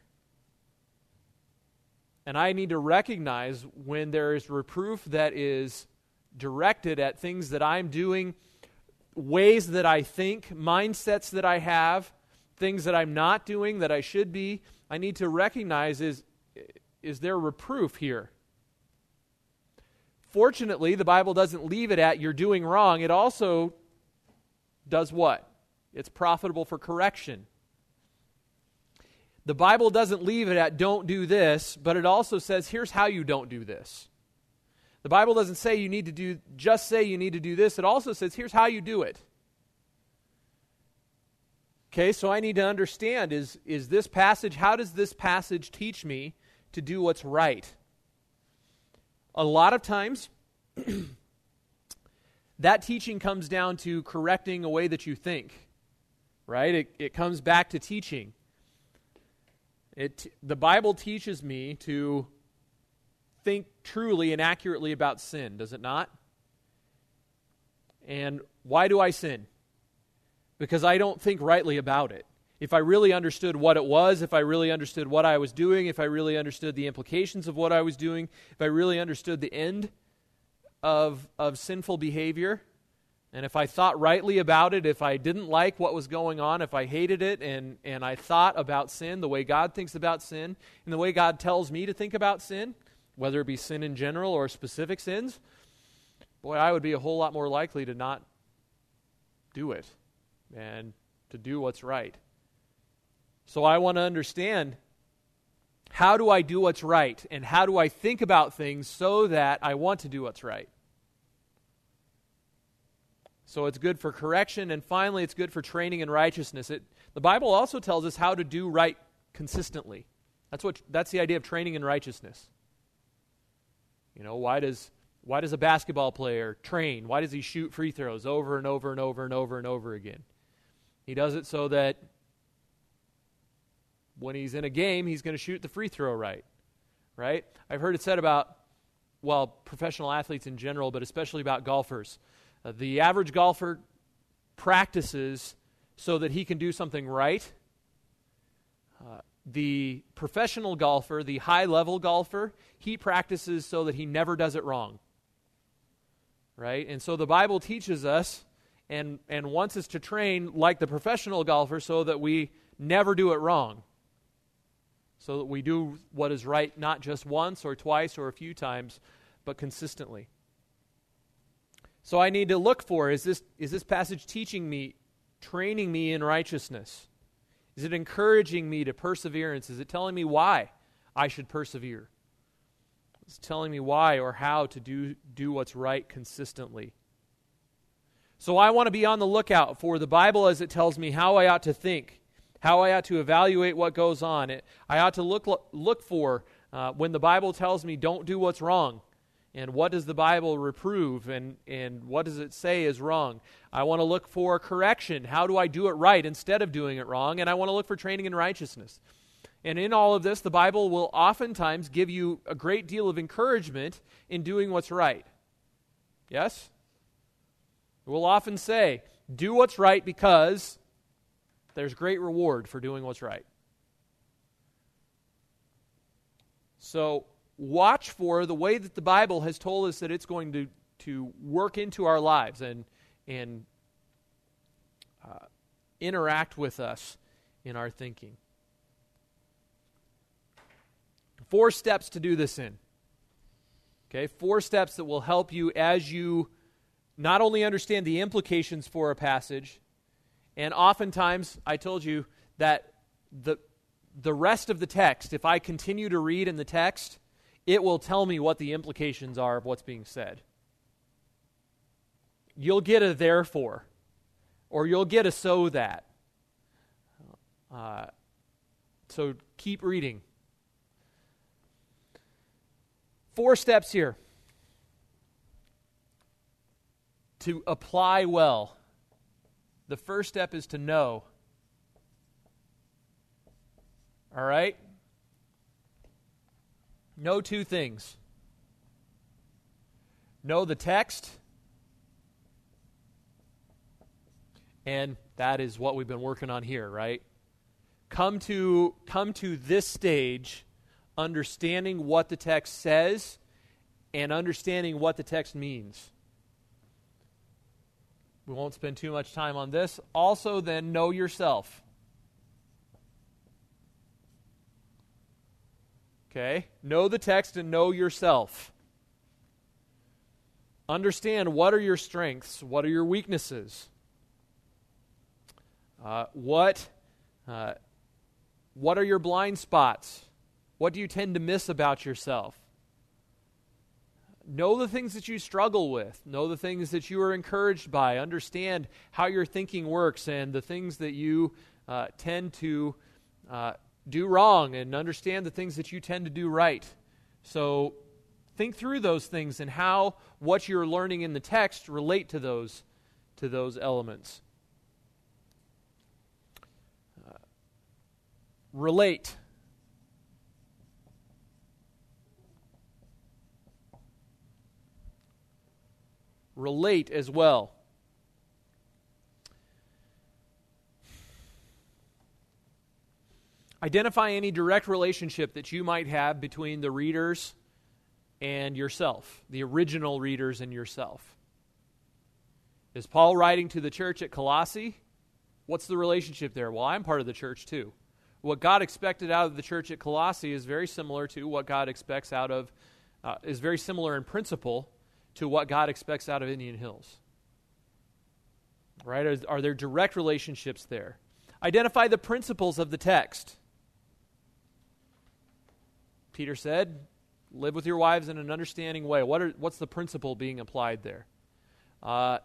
And I need to recognize when there is reproof that is directed at things that I'm doing, ways that I think, mindsets that I have, things that I'm not doing that I should be. I need to recognize, is, is there reproof here? Fortunately, the Bible doesn't leave it at you're doing wrong. It also does what? It's profitable for correction. The Bible doesn't leave it at don't do this, but it also says here's how you don't do this. The Bible doesn't say you need to do, just say you need to do this. It also says here's how you do it. Okay, so I need to understand, is, is this passage, how does this passage teach me to do what's right? A lot of times, that teaching comes down to correcting a way that you think, right? It, it comes back to teaching. It, the Bible teaches me to think truly and accurately about sin, does it not? And why do I sin? Because I don't think rightly about it. If I really understood what it was, if I really understood what I was doing, if I really understood the implications of what I was doing, if I really understood the end of, of sinful behavior, and if I thought rightly about it, if I didn't like what was going on, if I hated it, and, and I thought about sin the way God thinks about sin, and the way God tells me to think about sin, whether it be sin in general or specific sins, boy, I would be a whole lot more likely to not do it and to do what's right. So I want to understand, how do I do what's right? And how do I think about things so that I want to do what's right? So it's good for correction, and finally it's good for training in righteousness. It, the Bible also tells us how to do right consistently. That's what that's the idea of training in righteousness. You know, why does why does a basketball player train? Why does he shoot free throws over and over and over and over and over again? He does it so that when he's in a game, he's going to shoot the free throw right, right? I've heard it said about, well, professional athletes in general, but especially about golfers. Uh, the average golfer practices so that he can do something right. Uh, the professional golfer, the high-level golfer, he practices so that he never does it wrong, right? And so the Bible teaches us and, and wants us to train like the professional golfer so that we never do it wrong. So that we do what is right not just once or twice or a few times, but consistently. So I need to look for, is this, is this passage teaching me, training me in righteousness? Is it encouraging me to perseverance? Is it telling me why I should persevere? Is it telling me why or how to do, do what's right consistently? So I want to be on the lookout for the Bible as it tells me how I ought to think, how I ought to evaluate what goes on. It, I ought to look look for uh, when the Bible tells me don't do what's wrong. And what does the Bible reprove, and, and what does it say is wrong? I want to look for correction. How do I do it right instead of doing it wrong? And I want to look for training in righteousness. And in all of this, the Bible will oftentimes give you a great deal of encouragement in doing what's right. Yes? It will often say, do what's right because there's great reward for doing what's right. So, watch for the way that the Bible has told us that it's going to, to work into our lives and, and uh, interact with us in our thinking. Four steps to do this in. Okay, four steps that will help you as you not only understand the implications for a passage, and oftentimes, I told you that the, the rest of the text, if I continue to read in the text, it will tell me what the implications are of what's being said. You'll get a therefore, or you'll get a so that. Uh, so keep reading. Four steps here to apply well. The first step is to know. All right? Know two things. Know the text, and that is what we've been working on here, right? Come to, come to this stage understanding what the text says and understanding what the text means. We won't spend too much time on this. Also, then, know yourself. Okay? Know the text and know yourself. Understand what are your strengths, what are your weaknesses. Uh, what, uh, what are your blind spots? What do you tend to miss about yourself? Know the things that you struggle with. Know the things that you are encouraged by. Understand how your thinking works and the things that you uh, tend to uh, do wrong, and understand the things that you tend to do right. So think through those things and how what you're learning in the text relate to those, to those elements. Uh, relate. Relate as well. Identify any direct relationship that you might have between the readers and yourself, the original readers and yourself. Is Paul writing to the church at Colossae? What's the relationship there? Well, I'm part of the church too. What God expected out of the church at Colossae is very similar to what God expects out of, uh, is very similar in principle to what God expects out of Indian Hills. Right? Are, are there direct relationships there? Identify the principles of the text. Peter said, live with your wives in an understanding way. What are, what's the principle being applied there? Uh,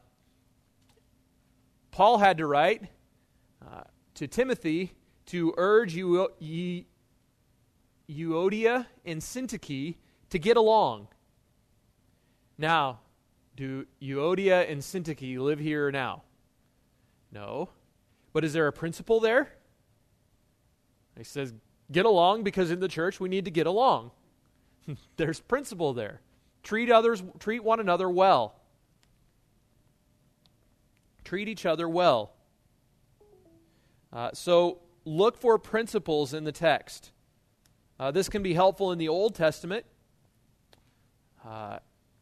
Paul had to write uh, to Timothy to urge Eu- Ye- Euodia and Syntyche to get along. Now, do Euodia and Syntyche live here now? No. But is there a principle there? He says, get along because in the church we need to get along. There's principle there. Treat others, treat one another well. Treat each other well. Uh, so look for principles in the text. Uh, this can be helpful in the Old Testament. Uh,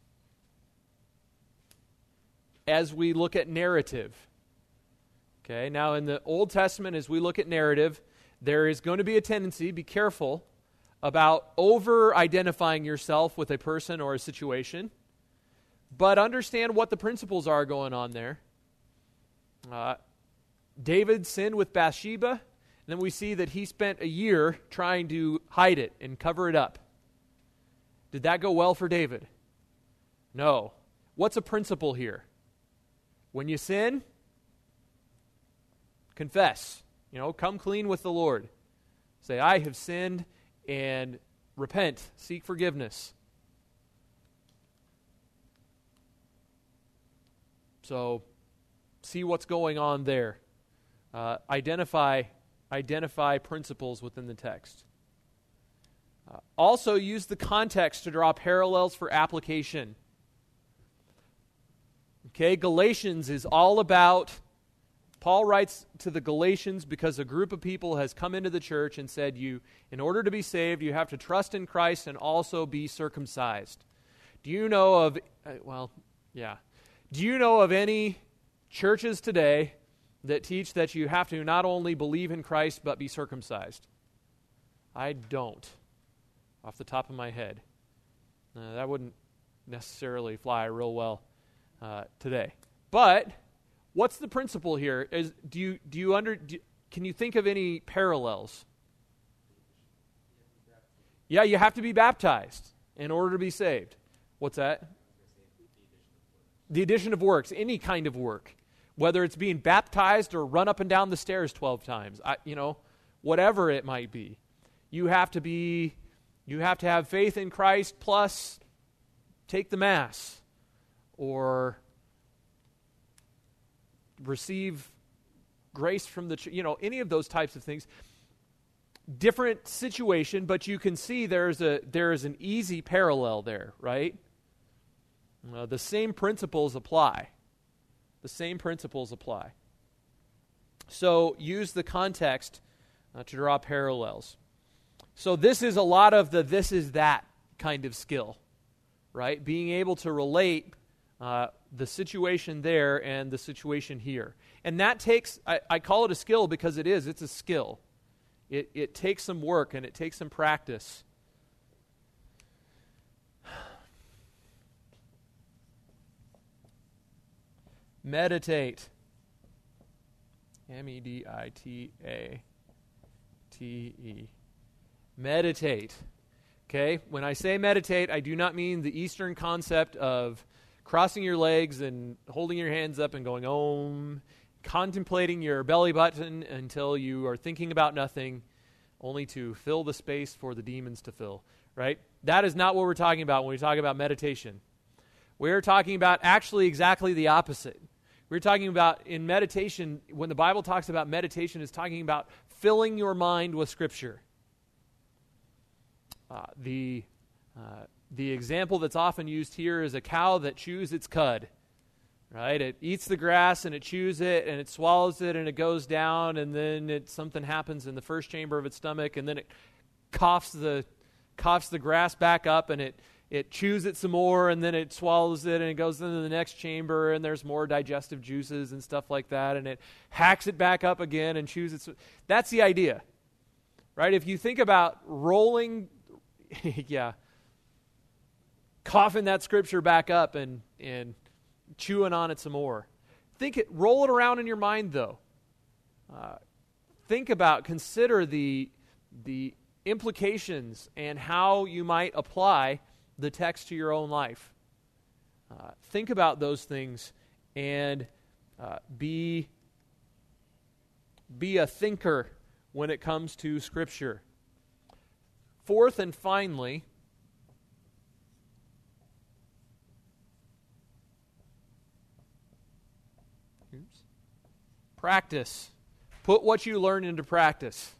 as we look at narrative. Okay, now in the Old Testament, as we look at narrative, there is going to be a tendency, be careful, about over-identifying yourself with a person or a situation, but understand what the principles are going on there. Uh, David sinned with Bathsheba, and then we see that he spent a year trying to hide it and cover it up. Did that go well for David? No. What's a principle here? When you sin, confess. You know, come clean with the Lord. Say, I have sinned, and repent. Seek forgiveness. So, see what's going on there. Uh, identify, identify principles within the text. Uh, also, use the context to draw parallels for application. Okay, Galatians is all about, Paul writes to the Galatians because a group of people has come into the church and said, you, in order to be saved, you have to trust in Christ and also be circumcised. Do you know of, uh, well, yeah. Do you know of any churches today that teach that you have to not only believe in Christ but be circumcised? I don't, off the top of my head. Uh, that wouldn't necessarily fly real well uh, today. But what's the principle here? Is do you do you under do, can you think of any parallels? Yeah, you have to be baptized in order to be saved. What's that? The addition of works, any kind of work, whether it's being baptized or run up and down the stairs twelve times, I, you know, whatever it might be. You have to be, you have to have faith in Christ plus take the Mass or receive grace from the, you know, any of those types of things. Different situation, but you can see there's a there is an easy parallel there, right? Uh, the same principles apply. The same principles apply. So use the context uh, to draw parallels. So this is a lot of the this is that kind of skill, right? Being able to relate uh, the situation there and the situation here. And that takes, I, I call it a skill because it is, it's a skill. It, it takes some work and it takes some practice. Meditate. M E D I T A T E. Meditate. Okay? When I say meditate, I do not mean the Eastern concept of crossing your legs and holding your hands up and going, Om, contemplating your belly button until you are thinking about nothing, only to fill the space for the demons to fill. Right? That is not what we're talking about when we talk about meditation. We're talking about actually exactly the opposite. We're talking about in meditation, when the Bible talks about meditation, it's talking about filling your mind with Scripture. Uh, the uh, the example that's often used here is a cow that chews its cud. Right? It eats the grass and it chews it and it swallows it and it goes down and then it, something happens in the first chamber of its stomach and then it coughs the coughs the grass back up and it It chews it some more, and then it swallows it, and it goes into the next chamber, and there's more digestive juices and stuff like that, and it hacks it back up again and chews it. That's the idea, right? If you think about rolling, yeah, coughing that scripture back up and, and chewing on it some more. Think it, roll it around in your mind, though. Uh, think about, consider the the implications and how you might apply the text to your own life. Uh, think about those things and uh, be, be a thinker when it comes to Scripture. Fourth and finally, oops, practice. Put what you learn into practice.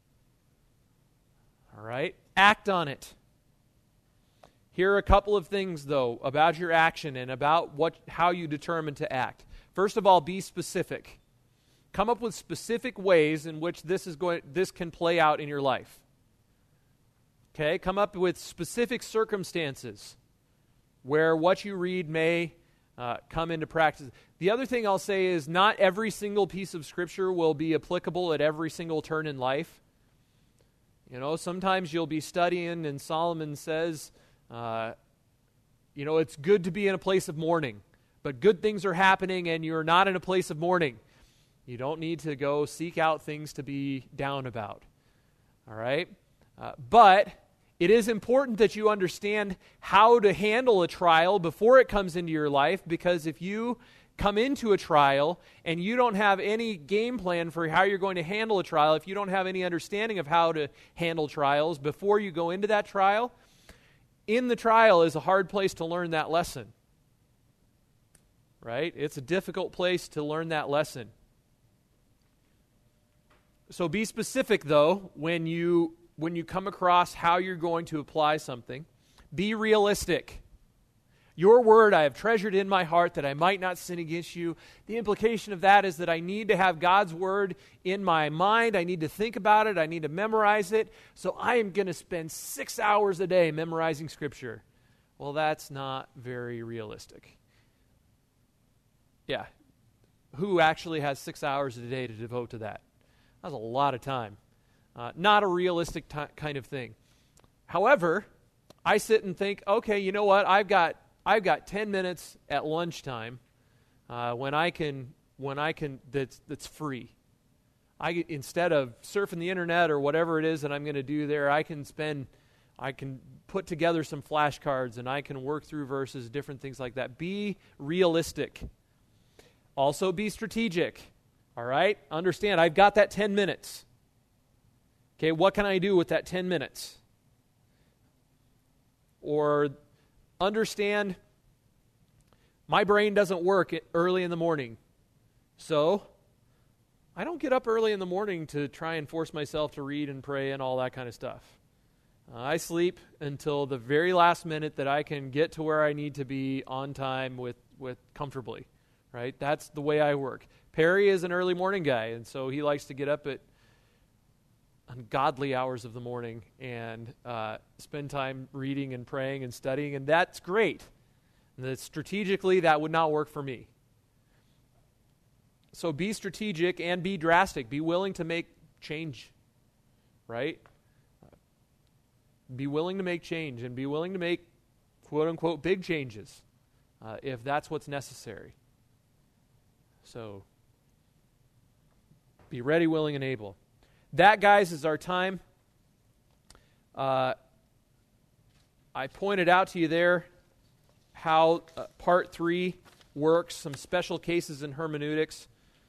All right? Act on it. Here are a couple of things, though, about your action and about what how you determine to act. First of all, be specific. Come up with specific ways in which this is going this can play out in your life. Okay? Come up with specific circumstances where what you read may uh, come into practice. The other thing I'll say is not every single piece of Scripture will be applicable at every single turn in life. You know, sometimes you'll be studying and Solomon says, Uh, you know, it's good to be in a place of mourning, but good things are happening and you're not in a place of mourning. You don't need to go seek out things to be down about. All right? Uh, but it is important that you understand how to handle a trial before it comes into your life, because if you come into a trial and you don't have any game plan for how you're going to handle a trial, if you don't have any understanding of how to handle trials before you go into that trial, in the trial is a hard place to learn that lesson. Right? It's a difficult place to learn that lesson. So be specific, though, when you when you come across how you're going to apply something. Be realistic. Your word I have treasured in my heart that I might not sin against you. The implication of that is that I need to have God's word in my mind. I need to think about it. I need to memorize it. So I am going to spend six hours a day memorizing Scripture. Well, that's not very realistic. Yeah. Who actually has six hours a day to devote to that? That's a lot of time. Uh, not a realistic t- kind of thing. However, I sit and think, okay, you know what? I've got I've got ten minutes at lunchtime uh, when I can when I can that's that's free. I instead of surfing the internet or whatever it is that I'm going to do there, I can spend I can put together some flashcards and I can work through verses, different things like that. Be realistic. Also be strategic. All right? Understand, I've got that ten minutes. Okay, what can I do with that ten minutes? Or understand, my brain doesn't work early in the morning. So, I don't get up early in the morning to try and force myself to read and pray and all that kind of stuff. Uh, I sleep until the very last minute that I can get to where I need to be on time with, with comfortably. Right? That's the way I work. Perry is an early morning guy, and so he likes to get up at ungodly hours of the morning and uh, spend time reading and praying and studying, and that's great. And that strategically, that would not work for me. So be strategic and be drastic. Be willing to make change, right? Be willing to make change and be willing to make quote-unquote big changes uh, if that's what's necessary. So be ready, willing, and able. That, guys, is our time. Uh, I pointed out to you there how uh, part three works, some special cases in hermeneutics.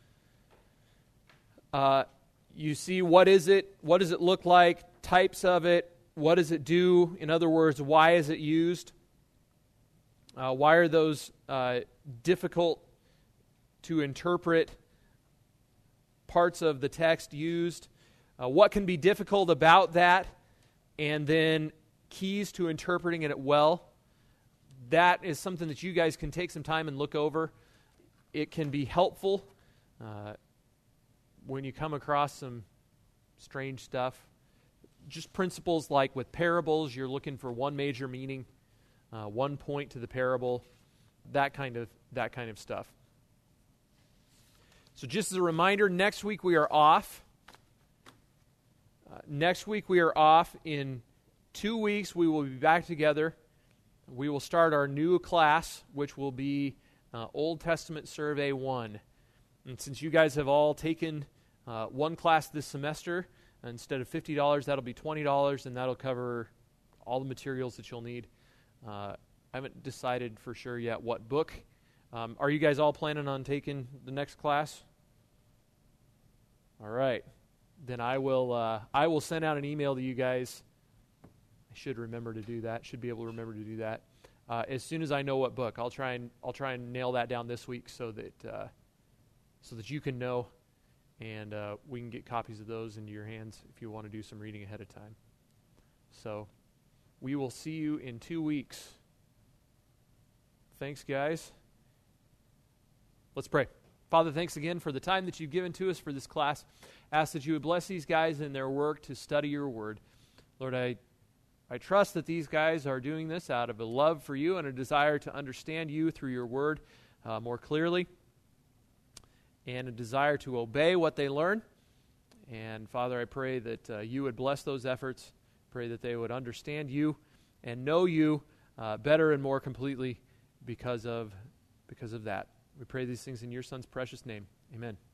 Uh, you see, what is it? What does it look like? Types of it. What does it do? In other words, why is it used? Uh, why are those uh, difficult to interpret parts of the text used? Uh, what can be difficult about that? And then keys to interpreting it well. That is something that you guys can take some time and look over. It can be helpful uh, when you come across some strange stuff. Just principles like with parables, you're looking for one major meaning, uh, one point to the parable, that kind of that kind of stuff. So just as a reminder, next week we are off. Uh, next week we are off. In two weeks we will be back together. We will start our new class, which will be uh, Old Testament Survey one. And since you guys have all taken uh, one class this semester, instead of fifty dollars, that'll be twenty dollars, and that'll cover all the materials that you'll need. Uh, I haven't decided for sure yet what book. Um, are you guys all planning on taking the next class? All right. Then I will uh, I will send out an email to you guys. I should remember to do that. Should be able to remember to do that. Uh, as soon as I know what book, I'll try and I'll try and nail that down this week so that uh, so that you can know, and uh, we can get copies of those into your hands if you want to do some reading ahead of time. So we will see you in two weeks. Thanks, guys. Let's pray. Father, thanks again for the time that you've given to us for this class. Ask that you would bless these guys in their work to study your word. Lord, I I trust that these guys are doing this out of a love for you and a desire to understand you through your word uh, more clearly, and a desire to obey what they learn. And Father, I pray that uh, you would bless those efforts. Pray that they would understand you and know you uh, better and more completely because of because of that. We pray these things in your Son's precious name. Amen.